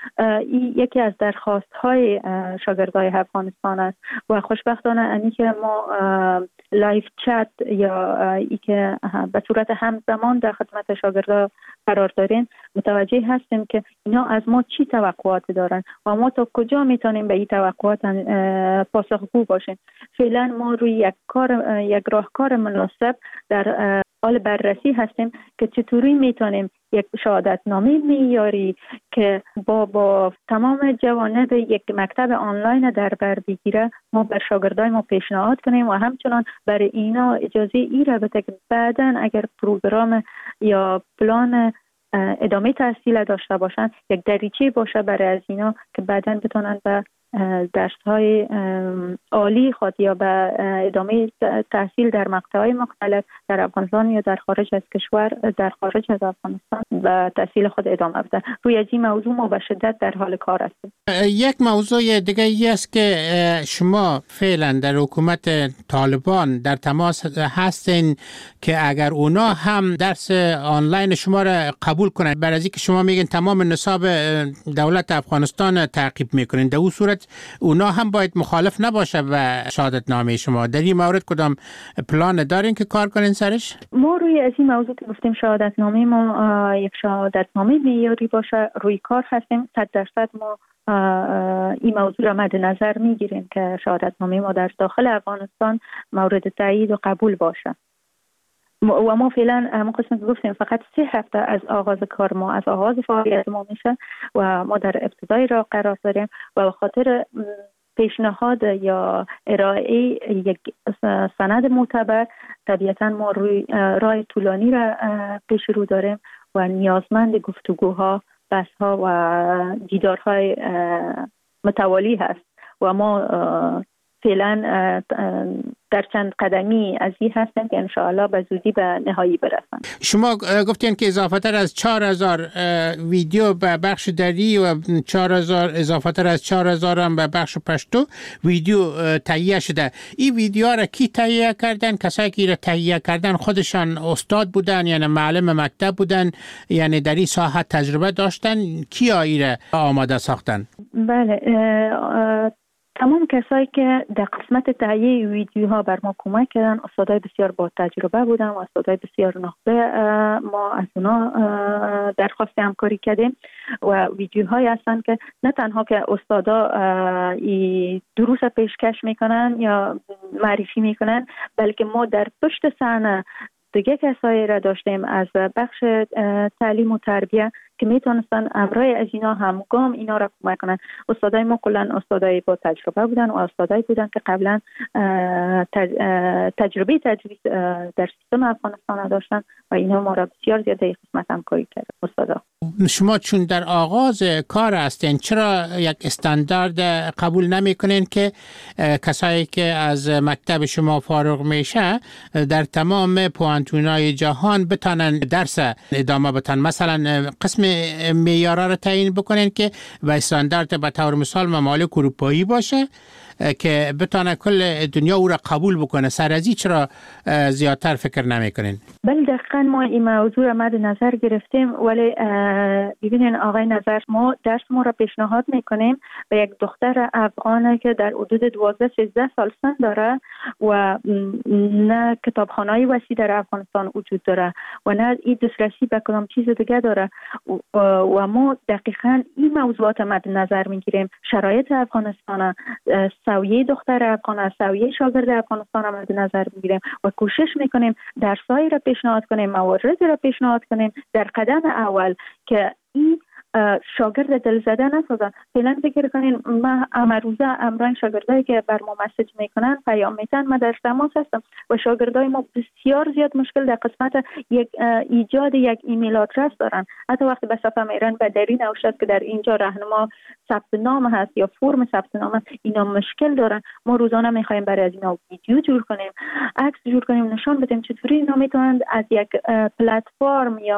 این یکی از درخواست های شاگردای افغانستان است و خوشبختانه اینی که ما لایف چت یا ای که به صورت همزمان در خدمت شاگردا قرار داریم متوجه هستیم که اینا از ما چی توقعات دارن و ما تا کجا میتونیم به این توقعات پاسخگو باشیم. فعلا ما روی یک کار یک راهکار مناسب در حال بررسی هستیم که چطوری میتونیم یک شهادتنامه معیاری که با با تمام جوانب یک مکتب آنلاین در بر بگیره ما بر شاگردای ما پیشنهاد کنیم و همچنان برای اینا اجازه ای را بده که بعداً اگر پروگرام یا پلان ادامه تحصیل داشته باشن یک دریچه باشه برای از اینا که بعداً بتونن به درس‌های عالی خود یا به ادامه تحصیل در مقطع‌های مختلف در افغانستان یا در خارج از کشور در خارج از افغانستان و تحصیل خود ادامه بدن. روی از این موضوع ما به شدت در حال کار هستیم. یک موضوع دیگه ای است که شما فعلا در حکومت طالبان در تماس هستین که اگر اونا هم درس آنلاین شما را قبول کنن، برای اینکه شما میگین تمام نصاب دولت افغانستان تعقیب میکنین، در اون صورت اونا هم باید مخالف نباشه و شهادتنامه شما. در این مورد کدام پلان دارین که کار کنین سرش؟ ما روی از این موضوع که گفتیم شهادتنامه ما یک شهادتنامه معیاری باشه روی کار هستیم. صد درصد ما این موضوع را مد نظر میگیریم که شهادتنامه ما در داخل افغانستان مورد تایید و قبول باشه. و ما فعلا همون قسمت گفتیم فقط سه هفته از آغاز کار ما از آغاز فعالیت ما میشه و ما در ابتدای راه قرار داریم و به خاطر پیشنهاد یا ارائه یک سند معتبر طبیعتا ما روی راه طولانی را پیش رو داریم و نیازمند گفتگوها، بحث‌ها و دیدارهای متوالی هست و ما فعلا در چند قدمی از این هستن که انشاءالله به زودی به نهایی برسن. شما گفتین که اضافه تر از چهار هزار ویدیو به بخش دری و چهار هزار اضافه تر از چهار هزار هم به بخش پشتو ویدیو تهیه شده. این ویدیو را کی تهیه کردن؟ کسایی که را تهیه کردن خودشان استاد بودن یعنی معلم مکتب بودن یعنی در این ساحت تجربه داشتن؟ کیا این را آماده ساختن؟ بله تمام کسایی که در قسمت تهیه ویدیوها بر ما کمک کردن استادای بسیار با تجربه بودن و استادای بسیار نخبه. ما از اونا درخواست همکاری کردیم و ویدیوهایی هستن که نه تنها که استادا دروس پیشکش میکنن یا معرفی میکنن بلکه ما در پشت صحنه دیگه کسایی را داشتیم از بخش تعلیم و تربیه که میتونستن امرای از اینا همگام اینا را کمک کنن. استادای ما کلن استادای با تجربه بودن و استادایی بودن که قبلا تجربه تدریس در سیستم افغانستان داشتن و اینا ما را بسیار زیاده قسمت همکاری کردن استادا. شما چون در آغاز کار هستین چرا یک استاندارد قبول نمی کنین که کسایی که از مکتب شما فارغ میشه در تمام پوانتونای جهان بتانن درس ادامه بدن؟ مثلا قسم معیارا رو تعیین بکنین که و استاندارد به طور مثال ممالک اروپایی باشه که بتونه کل دنیا او را قبول بکنه. سر از این چرا زیادتر فکر نمی کنین؟ بله دقیقاً ما این موضوع را مد نظر گرفتیم ولی ببینین آقای نظر ما درس ما را پیشنهاد میکنیم به یک دختر افغانه که در حدود دوازده سیزده سال سن داره و نه کتابخانه‌ای وسیع در افغانستان وجود داره و نه این دسترسی به کدام چیز دیگه داره و ما دقیقاً این موضوعات مد نظر میگیریم. شرایط افغانستان، سویه دختر افغان، سویه شاگرد افغانستان مد نظر میگیریم و کوشش میکنیم درسایی را پیشنهاد کنیم، موارد را پیشنهاد کنیم در قدم اول که این شاگرد دل زده نسازن. فعلا فکر کنین ما امروزه امرای شاگردایی که بر ما مسیج میکنن پیام میتن ما در تماس هستم و شاگردای ما بسیار زیاد مشکل در قسمت یک ایجاد یک ایمیل آدرس دارن. حتی وقتی به صفحه میرن به دری نوشته که در اینجا راهنما ثبت نام هست یا فرم ثبت نام هست اینا مشکل دارن. ما روزانه میخوایم برای از اینا ویدیو جور کنیم، عکس جور کنیم، نشان بدیم چطوری اینا میتونن از یک پلتفرم یا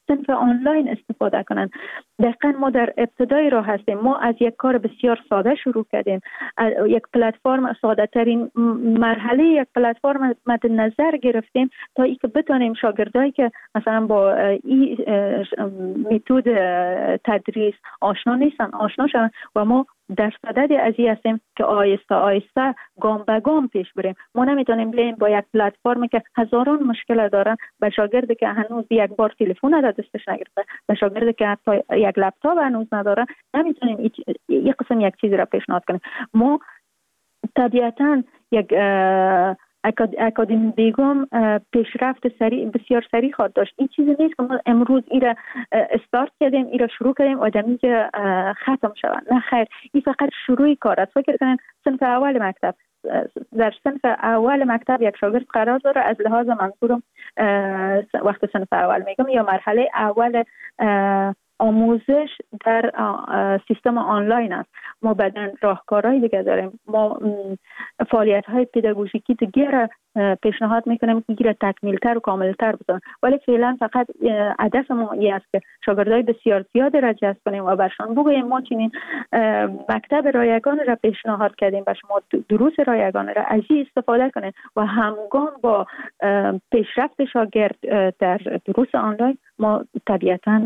صنف آنلاین استفاده کنند. دقیقاً ما در ابتدای راه هستیم. ما از یک کار بسیار ساده شروع کردیم، یک پلتفرم ساده ترین مرحله یک پلتفرم مد نظر گرفتیم تا ای که بتونیم شاگردایی که مثلا با این متد تدریس آشنا نیستن آشنا شون و ما در صدد از این هستیم که آیسته آیسته گام به گام پیش بریم. ما نمیتونیم بریم با یک پلتفرمی که هزاران مشکل دارن به شاگردی که هنوز یک بار تلفن در دستش نگرفته، به شاگردی که حتی یک لپتاپ هنوز نداره، نمیتونیم یک قسم یک چیزی را پیشنهاد کنیم. ما طبیعتاً یک اکادمی بیگم پیشرفت سریع بسیار سریع خواهد داشت. این چیزی نیست که ما امروز ایره استارت کردیم، ایره شروع کردیم و دمیجه ختم شود. نه خیر، این فقط شروعی کار است. فکر کنین صنف اول مکتب، در صنف اول مکتب یک شاگرد قرار داره، از لحاظ منظورم وقت صنف اول میگم یا مرحله اول آموزش در سیستم آنلاین است. ما بعدن راهکارهای دیگه داریم. ما فعالیت های پداگوژیکی دیگه را پیشنهاد میکنیم که گیره تکمیلتر و کاملتر بکنن، ولی فعلا فقط هدف ما این است که شاگردای بسیار زیاد را جذب کنیم و برشان بگوییم ما چنین مکتب رایگان را پیشنهاد کردیم و شما دروس رایگان را از این استفاده کنید و همگام با پیشرفت شاگرد در دروس آنلاین ما طبیعتاً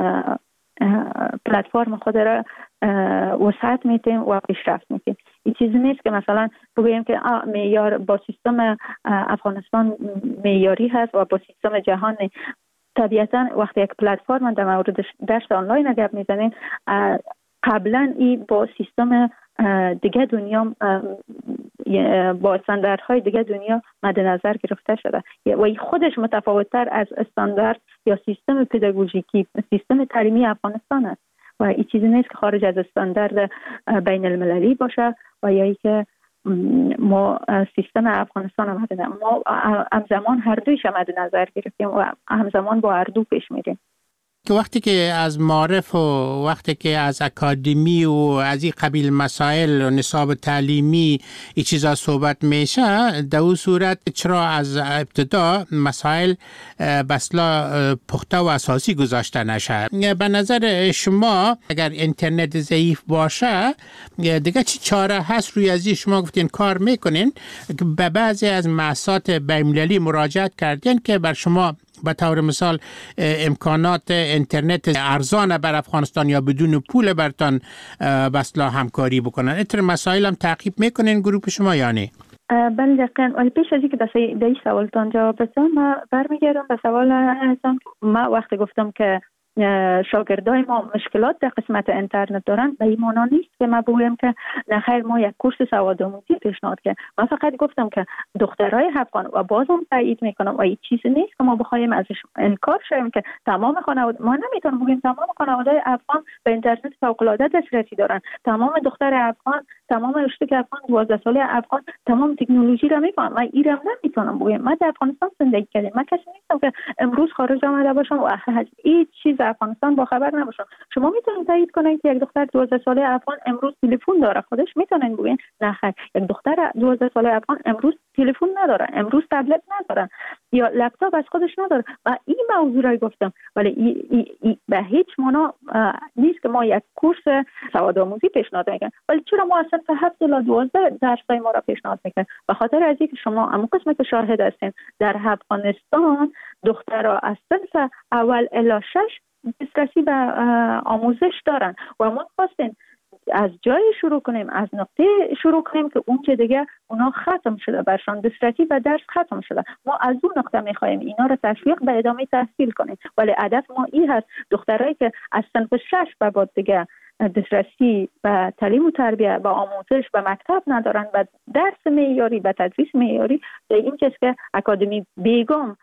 پلتفرم خود را وسعت میتیم و پیشرفت میتیم. این چیزی نیست که مثلا بگوییم که معیار با سیستم افغانستان معیاری هست و با سیستم جهانی. طبیعتاً وقتی یک پلتفرم در مورد درس آنلاین گپ میزنیم، قبلا این با سیستم دیگه دنیا با استانداردهای دیگه دنیا مد نظر گرفته شده و این خودش متفاوت‌تر از استاندارد یا سیستم پداگوژیکی سیستم تعلیمی افغانستان است و این چیزی نیست که خارج از استاندارد بین المللی باشه و یا ای که ما سیستم افغانستان مد نظر ما همزمان هر دویش مد نظر گرفتیم و همزمان با هر دو پیش میریم. که وقتی که از معارف و وقتی که از اکادمی و از این قبیل مسائل و نصاب تعلیمی این چیزا صحبت میشه، در اون صورت چرا از ابتدا مسائل بسلا پخته و اساسی گذاشته نشه؟ به نظر شما اگر اینترنت ضعیف باشه دیگه چی چاره هست روی ازی؟ شما گفتین کار میکنین، به بعضی از مؤسسات بین‌المللی مراجعت کردین که بر شما به طور مثال امکانات اینترنت ارزان بر افغانستان یا بدون پول برتان بسلا همکاری بکنن. اتر مسائل هم تعقیب میکنین گروه شما یا نه؟ بله دقیقاً. ولی پیش از اینکه به این سوالتان جواب بدم، من برمیگردم به سوال هستم. ما وقتی گفتم که شاگردای ما مشکلات در قسمت اینترنت دارن، به این معنا نیست که ما بگویم که نخیر ما یک کورس سوادآموزی پیشنهاد کردیم. من فقط گفتم که دخترای افغان و بازم تایید میکنم و این چیزی نیست که ما بخوایم ازش انکار شیم که تمام خانواده، ما نمیتونیم بگیم تمام خانواده افغان به اینترنت فوق العاده دسترسی دارن، تمام دختر افغان، تمام اشتک افغان، دوازده ساله افغان تمام تکنولوژی را میفهمن. من ایرم نمیتونم بگم. من در افغانستان زندگی کردم. من کسی نیستم که امروز خارج آمده باشم و از هیچ چیز افغانستان با خبر نباشم. شما میتونید تایید کنید که یک دختر دوازده ساله افغان امروز تلفن داره، خودش میتونین بگین نه خیر یک دختر دوازده ساله افغان امروز تلفن نداره، امروز تبلت نداره یا لپتاپ از خودش نداره. و این موضوع را گفتم، ولی ای ای ای به هیچ معنا نیست که ما یک کورس سوادآموزی پیشنهاد میکنیم. ولی چرا ما اصلا تا هفت تا دوازده درسای ما را پیشنهاد میکنیم؟ به خاطر از اینکه شما اما قسمت که شاهد هستین در افغانستان دخترها از صنف اول الی شش دسترسی به آموزش دارن و ما خواستیم از جای شروع کنیم، از نقطه شروع کنیم که اون که دیگه اونا ختم شده، برشان دسترسی و درس ختم شده. ما از اون نقطه میخوایم اینا رو تشویق به ادامه تحصیل کنیم. ولی هدف ما این هست دخترایی که از صنف شش به بعد دیگه دسترسی به تعلیم و تربیت، به آموزش، به مکتب ندارن، به درس معیاری، به تدریس معیاری، این چیز که اکادمی بیگم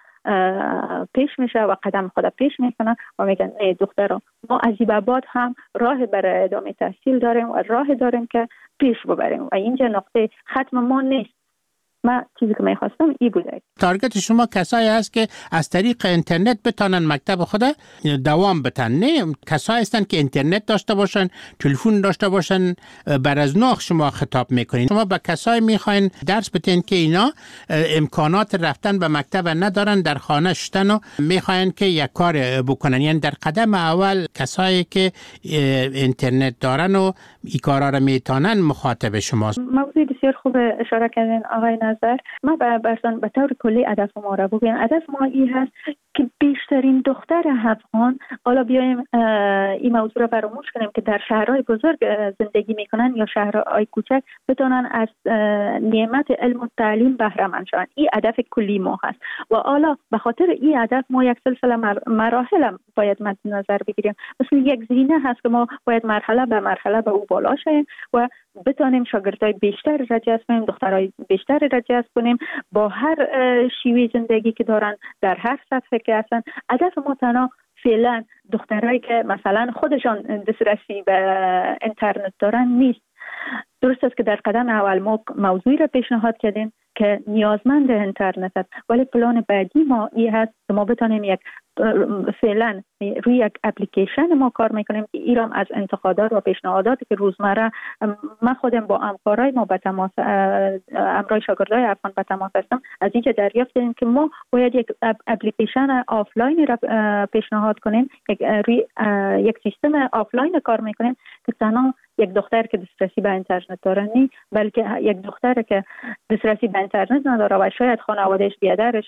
پیش میشه و قدم خود پیش میکنه و میگن نه دختران ما از این بعد هم راه برای ادامه تحصیل داریم و راه داریم که پیش ببریم و اینجا نقطه ختم ما نیست. من چیزی که میخواستم ای بوده. تارگت شما کسایی هست که از طریق اینترنت بتانن مکتب خود دوام بتن، نه کسایی هستن که اینترنت داشته باشن، تلفن داشته باشن. بر از نوع شما خطاب میکنین. شما به کسایی میخواین درس بتین که اینا امکانات رفتن به مکتب ندارن، در خانه شتن و میخواین که یک کار بکنن. یعنی در قدم اول کسایی که اینترنت دارن و این کارا رو میتونن مخاطب شماست. موضوع بسیار خوب اشاره کردین آقای نظر. ما برسان به طور کلی هدف ما را بگیم. هدف ما این هست که بیشترین دختر افغان، حالا بیایم این موضوع را فراموش کنیم که در شهرهای بزرگ زندگی میکنن یا شهرهای کوچک، بتونن از نعمت علم و تعلیم بهره مند شوند. این هدف کلی ما هست و حالا به خاطر این هدف ما یک سلسله مراحل هم باید مد نظر بگیریم. مثل یک زینه هست که ما باید مرحله به مرحله به او بالا شیم و بتونیم شاگردای بیشتر را جذب کنیم، دخترای بیشتر را جذب کنیم با هر شیوه زندگی که دارن، در هر سطح که هستن. هدف ما تنها فعلا دخترایی که مثلا خودشان دسترسی به اینترنت دارن نیست. درست است که در قدم اول ما موضوعی را پیشنهاد کردیم که نیازمند اینترنت است، ولی پلان بعدی ما این هست که ما بتونیم یک فعلا روی یک اپلیکیشن ما کار میکنیم که ایرام از انتقادات و پیشنهاداتی که روزمره من خودم با همکارای ما به تماس، همراه شاگردای افغان به تماس هستم، از اینکه دریافت کردیم که ما باید یک اپلیکیشن آفلاین را پیشنهاد کنیم، یک روی یک سیستم آفلاین کار میکنیم که تنها یک دختر که دسترسی به اینترنت داره نی، بلکه یک دختر که دسترسی به اینترنت نداره و شاید خانوادهش، بیادرش،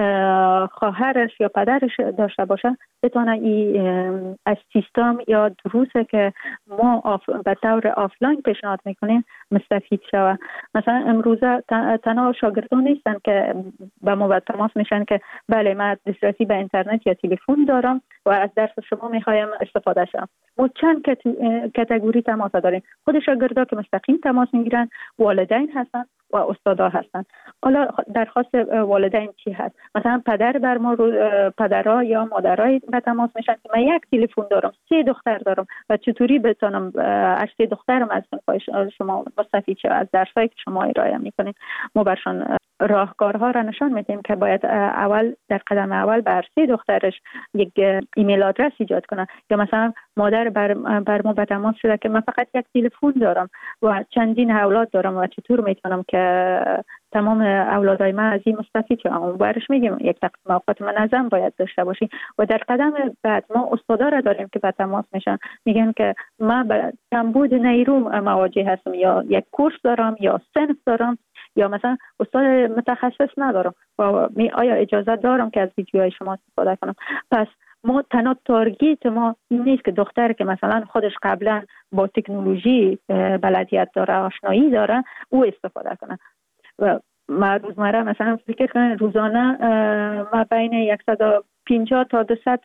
خواهرش یا پدرش داشته باشه، بتونه این از سیستم یا دروسی که ما آف به طور آفلاین پیشنهاد میکنیم مستفید شوه. مثلا امروزه تنها شاگردان نیستن که با ما تماس میشن که بله من دسترسی به اینترنت یا تلفن دارم و از درس شما میخوایم استفاده شم. ما چند کاتگوری تماس داریم. خود شاگردا که مستقیم تماس میگیرن، والدین هستن و استادا هستن. حالا درخواست والدین چی هست؟ مثلا پدر بر ما رو پدرها یا مادرای به تماس میشن که من یک تلفن دارم، سه دختر دارم و چطوری بتونم از سه دخترم از شما مستفید شم، از درسایی که شما ارائه میکنین. ما برشان راهکارها را نشان میدیم که باید اول در قدم اول بر سه دخترش یک ایمیل آدرس ایجاد کنه، یا مثلا مادر بر, بر ما به تماس شده که من فقط یک تلفن دارم و چندین اولاد دارم و چطور میتونم که تمام اولادای من از این مستفید شدن. برش میگیم یک تقسیم اوقات منظم باید داشته باشیم. و در قدم بعد ما استادا را داریم که به تماس میشن، میگن که من به کمبود نیرو مواجه هستم، یا یک کورس دارم یا صنف دارم، یا مثلا استاد متخصص ندارم و می آیا اجازه دارم که از ویدیوهای شما استفاده کنم. پس ما تنها تارگت ما این نیست که دختر که مثلا خودش قبلا با تکنولوژی بلدیت داره، آشنایی داره، او استفاده کنه. و ما روزمره مثلا فکر کنم روزانه ما بین صد و پنجاه تا دویست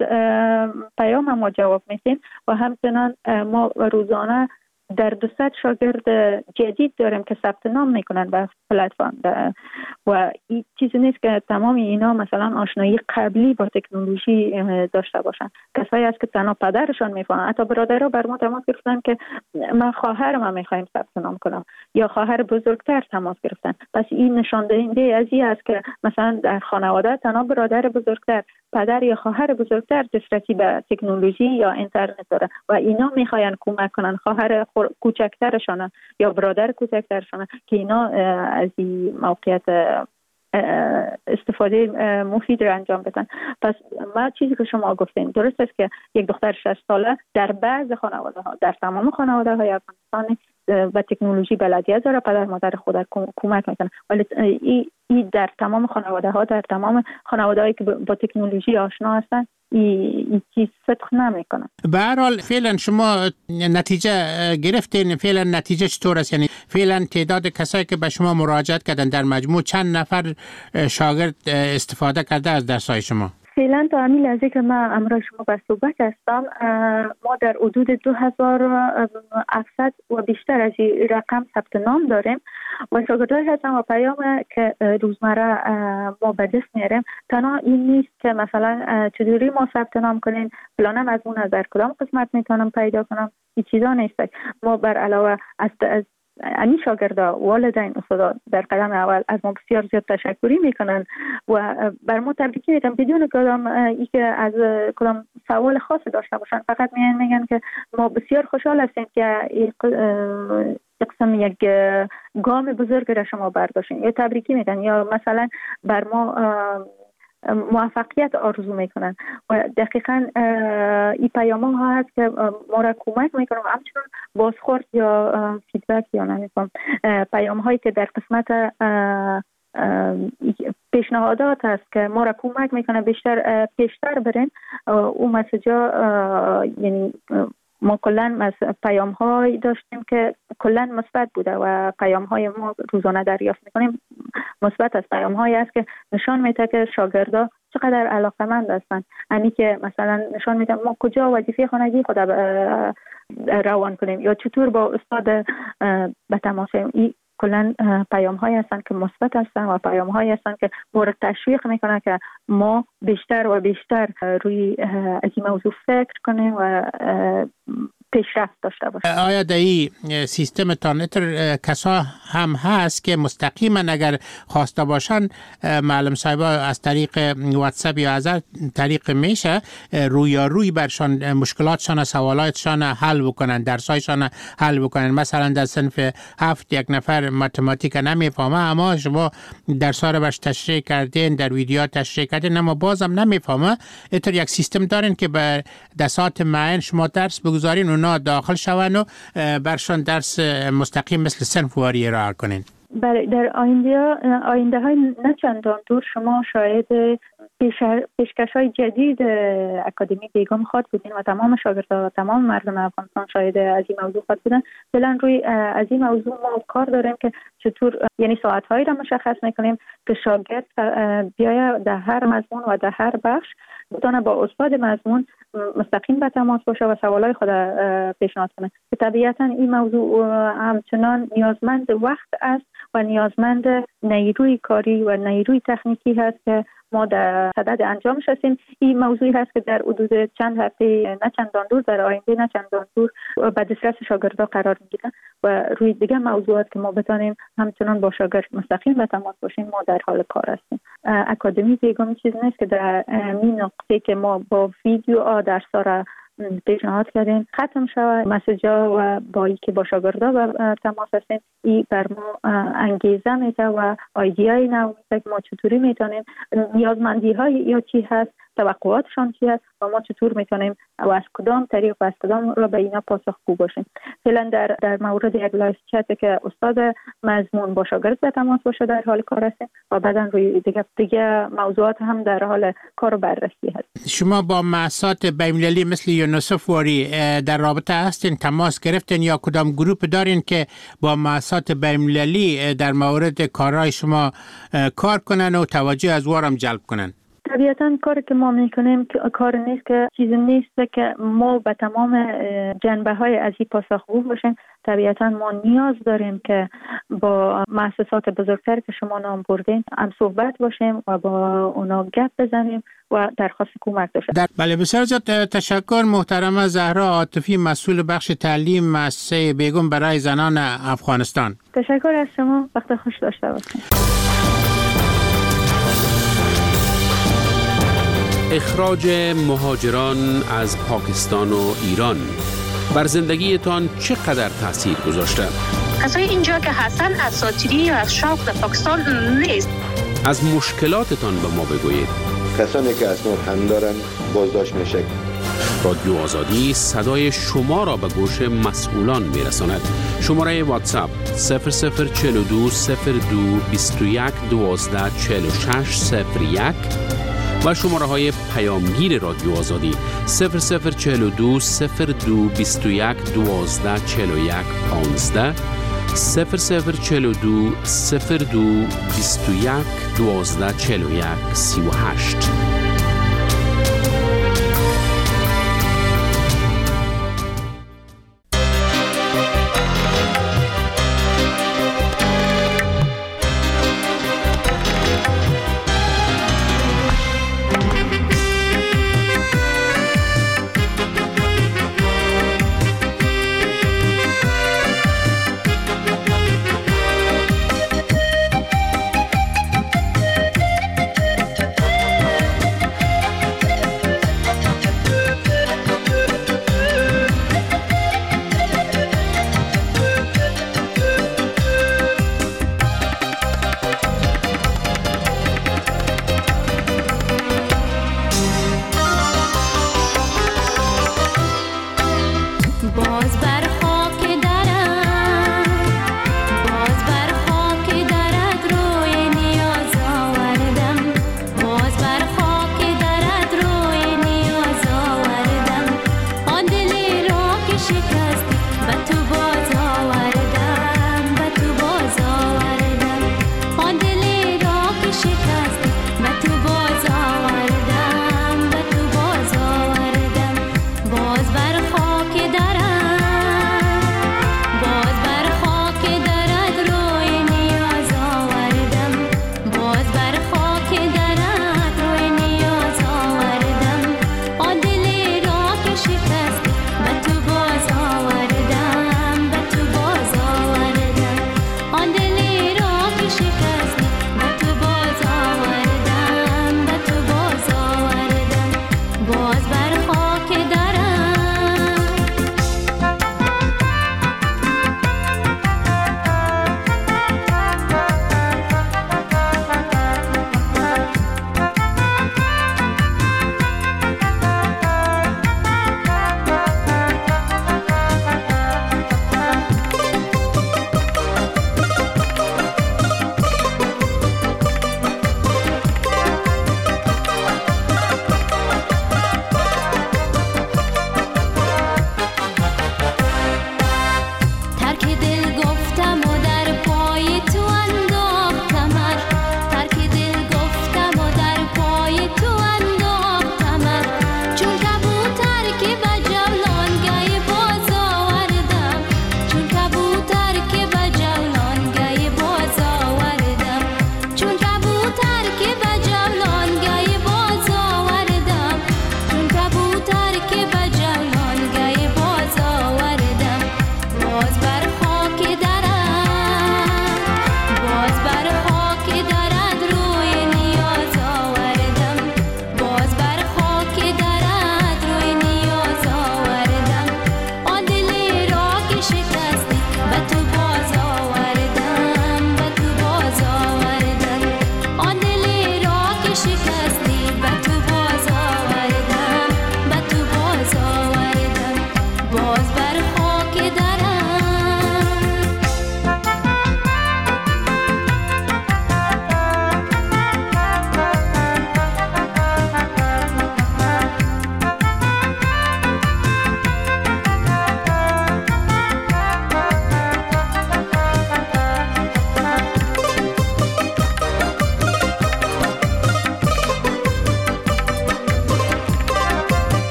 پیام ما جواب میدیم و همچنان ما روزانه در دویست شاگرد جدید داریم که ثبت نام میکنن به پلتفرم و این چیزی نیست که تمام اینا مثلا آشنایی قبلی با تکنولوژی داشته باشن. کسایی هست که تنها پدرشان میفهمن. حتی برادرها بر ما تماس گرفتن که من خواهرم میخوایم ثبت نام کنم، یا خواهر بزرگتر تماس گرفتن. پس این نشان دهنده از این است که مثلا در خانواده تنها برادر بزرگتر، پدر یا خواهر بزرگتر دسترسی به تکنولوژی یا اینترنت داره و اینا میخواین کمک کنن خواهر کوچکترشان یا برادر کوچکترشان که اینا از این موقعیت استفاده مفید را انجام بدن. پس ما چیزی که شما گفتین درست است که یک دختر شصت ساله در بعض خانواده ها، در تمام خانواده های افغانستان و تکنولوژی بلدیت داره، پدر مادر خود کمک میکنه، ولی این در تمام خانواده ها، در تمام خانواده هایی که با تکنولوژی آشنا هستن این چیز صدق نمیکنه. به هر حال فعلا شما نتیجه گرفتین، فعلا نتیجه چطور است؟ یعنی فعلا تعداد کسایی که به شما مراجعت کردن در مجموع چند نفر شاگرد استفاده کرده از درس‌های شما؟ فعلا تا همین لحظه که من امروز شما به صحبت هستم ما در حدود دو هزار و هفتصد و بیشتر از این رقم ثبت نام داریم و شاگردای هستن و پیام که روزمره ما به دست میاریم تنها این نیست که مثلا چجوری ما ثبت نام کنیم، پلانم از اون نظر کدام قسمت میتونم پیدا کنم، این چیزا نیست. ما بر علاوه از امی شاگردا والدین استادا در قدم اول از ما بسیار زیاد تشکری میکنن و بر ما تبریکی میگن بدون کدام ای که از کدام سوال خاص داشته باشن، فقط میگن میگن که ما بسیار خوشحال هستیم که این قسم یک گام بزرگ را شما برداشتین، یا تبریکی میگن یا مثلا بر ما موفقیت آرزو میکنن و دقیقاً این پیام ها هست که ما را کمک میکنن و همچنان بازخورد یا فیدبک یا نمیفهم پیام هایی که در قسمت پیشنهادات هست که ما را کمک میکنه بیشتر پیشتر برین. اون مسیجا یعنی ما کلن پیام های داشتیم که کلن مثبت بوده و پیام های ما روزانه دریافت میکنیم مثبت از پیام هایی است که نشان میده که شاگردا چقدر علاقه‌مند هستند. یعنی که مثلا نشان میده ما کجا وظیفه خانگی خود روان کنیم یا چطور با استاد به تماس این کلا پیام هایی هستند که مثبت هستند و پیام هایی هستند که ما را تشویق میکنه که ما بیشتر و بیشتر روی از این موضوع فکر کنیم و پیشرفت داشته باشه. آیا در این سیستم تانتر کسا هم هست که مستقیما اگر خواسته باشن معلم صاحبا از طریق واتساپ یا از طریق میشه رویاروی برشان مشکلاتشان سوالاتشان حل بکنن، درسایشان حل بکنن؟ مثلا در صنف هفت یک نفر متماتیک نمیفهمه اما شما درس‌ها رو برش تشریح کردین، در ویدیو تشریح کردین اما بازم نمیفهمه، اینطور یک سیستم دارین که به دسات معین شما درس بگذارین اونا داخل شون و برشان درس مستقیم مثل صنفواری ارائه کنین؟ برای در آینده آینده های نه چندان دور شما شاید پیشکش های جدید اکادمی بیگم خواهد بودین و تمام شاگردان و تمام مردم افغانستان شاید از این موضوع خواهد بودن. فعلا روی از این موضوع ما کار داریم که چطور یعنی ساعت هایی را مشخص میکنیم که شاگرد بیاید در هر مضمون و در هر بخش بتونه با استاد مضمون مستقیم به تماس باشه و سوالای خود پیشنهاد کنه. طبیعتا این موضوع همچنان نیازمند وقت است و نیازمند نیروی کاری و نیروی تکنیکی هست که ما در صدد انجامش هستیم. این موضوعی هست که در حدود چند هفته نه چندان دور در آینده نه چندان دور به دسترس شاگردان قرار میگیرن و روی دیگه موضوعات که ما بتونیم همچنان با شاگرد مستقیم به تماس باشیم ما در حال کار هستیم. اکادمی بیگم چیز نیست که در این نقطه که ما با ویدیو درس‌ها را پیشنهاد کردیم ختم شود مسیجا و با ای که با شاگردا و تماس هستیم. این بر ما انگیزه میده و ایده‌ای نو میده که ما چطوری میتونیم نیازمندی های یا چی هست، توقعاتشان چی هست و ما چطور میتونیم و از کدام طریق و از کدام را به اینا پاسخگو باشیم. فعلا در در مورد یک لایو چت که استاد مضمون با شاگرد به تماس باشه در حال کار هستیم و بعداً روی دیگه دیگه موضوعات هم در حال کار و بررسی هست. شما با مؤسسات بین‌المللی مثل یونیسف واری در رابطه هستین، تماس گرفتین یا کدام گروپ دارین که با مؤسسات بین‌المللی در مورد کارهای شما کار کنن و توجه از وارم جلب کنن؟ طبیعتاً کاری که ما میکنیم کار نیست که چیزی نیست که ما به تمام جنبه های از این پاسخگو باشیم. طبیعتاً ما نیاز داریم که با مؤسسات بزرگتر که شما نام بردین هم صحبت باشیم و با اونا گپ بزنیم و درخواست کمک داشته. بله بسیار زیاد تشکر محترمه زهرا عاطفی، مسئول بخش تعلیم مؤسسه بیگم برای زنان افغانستان. تشکر از شما، وقت خوش داشته باشید. اخراج مهاجران از پاکستان و ایران بر زندگیتان چقدر تاثیر گذاشته؟ کسای اینجا که هستن اساطیری و از شوق در پاکستان نیست. از مشکلاتتان به ما بگویید. کسانی که اسناد هم دارن بازداشت میشه. رادیو آزادی صدای شما را به گوش مسئولان میرساند. شماره واتساپ صفر صفر چهل و دو صفر دو بیست و یک دوازده چهل و شش صفر یک و شماره های پیامگیر رادیو آزادی صفر صفر چهل و دو صفر دو بیست و یک دوازده چهل و یک پانزده صفر صفر چهل و دو صفر دو بیست و یک دوازده چهل و یک سی و هشت.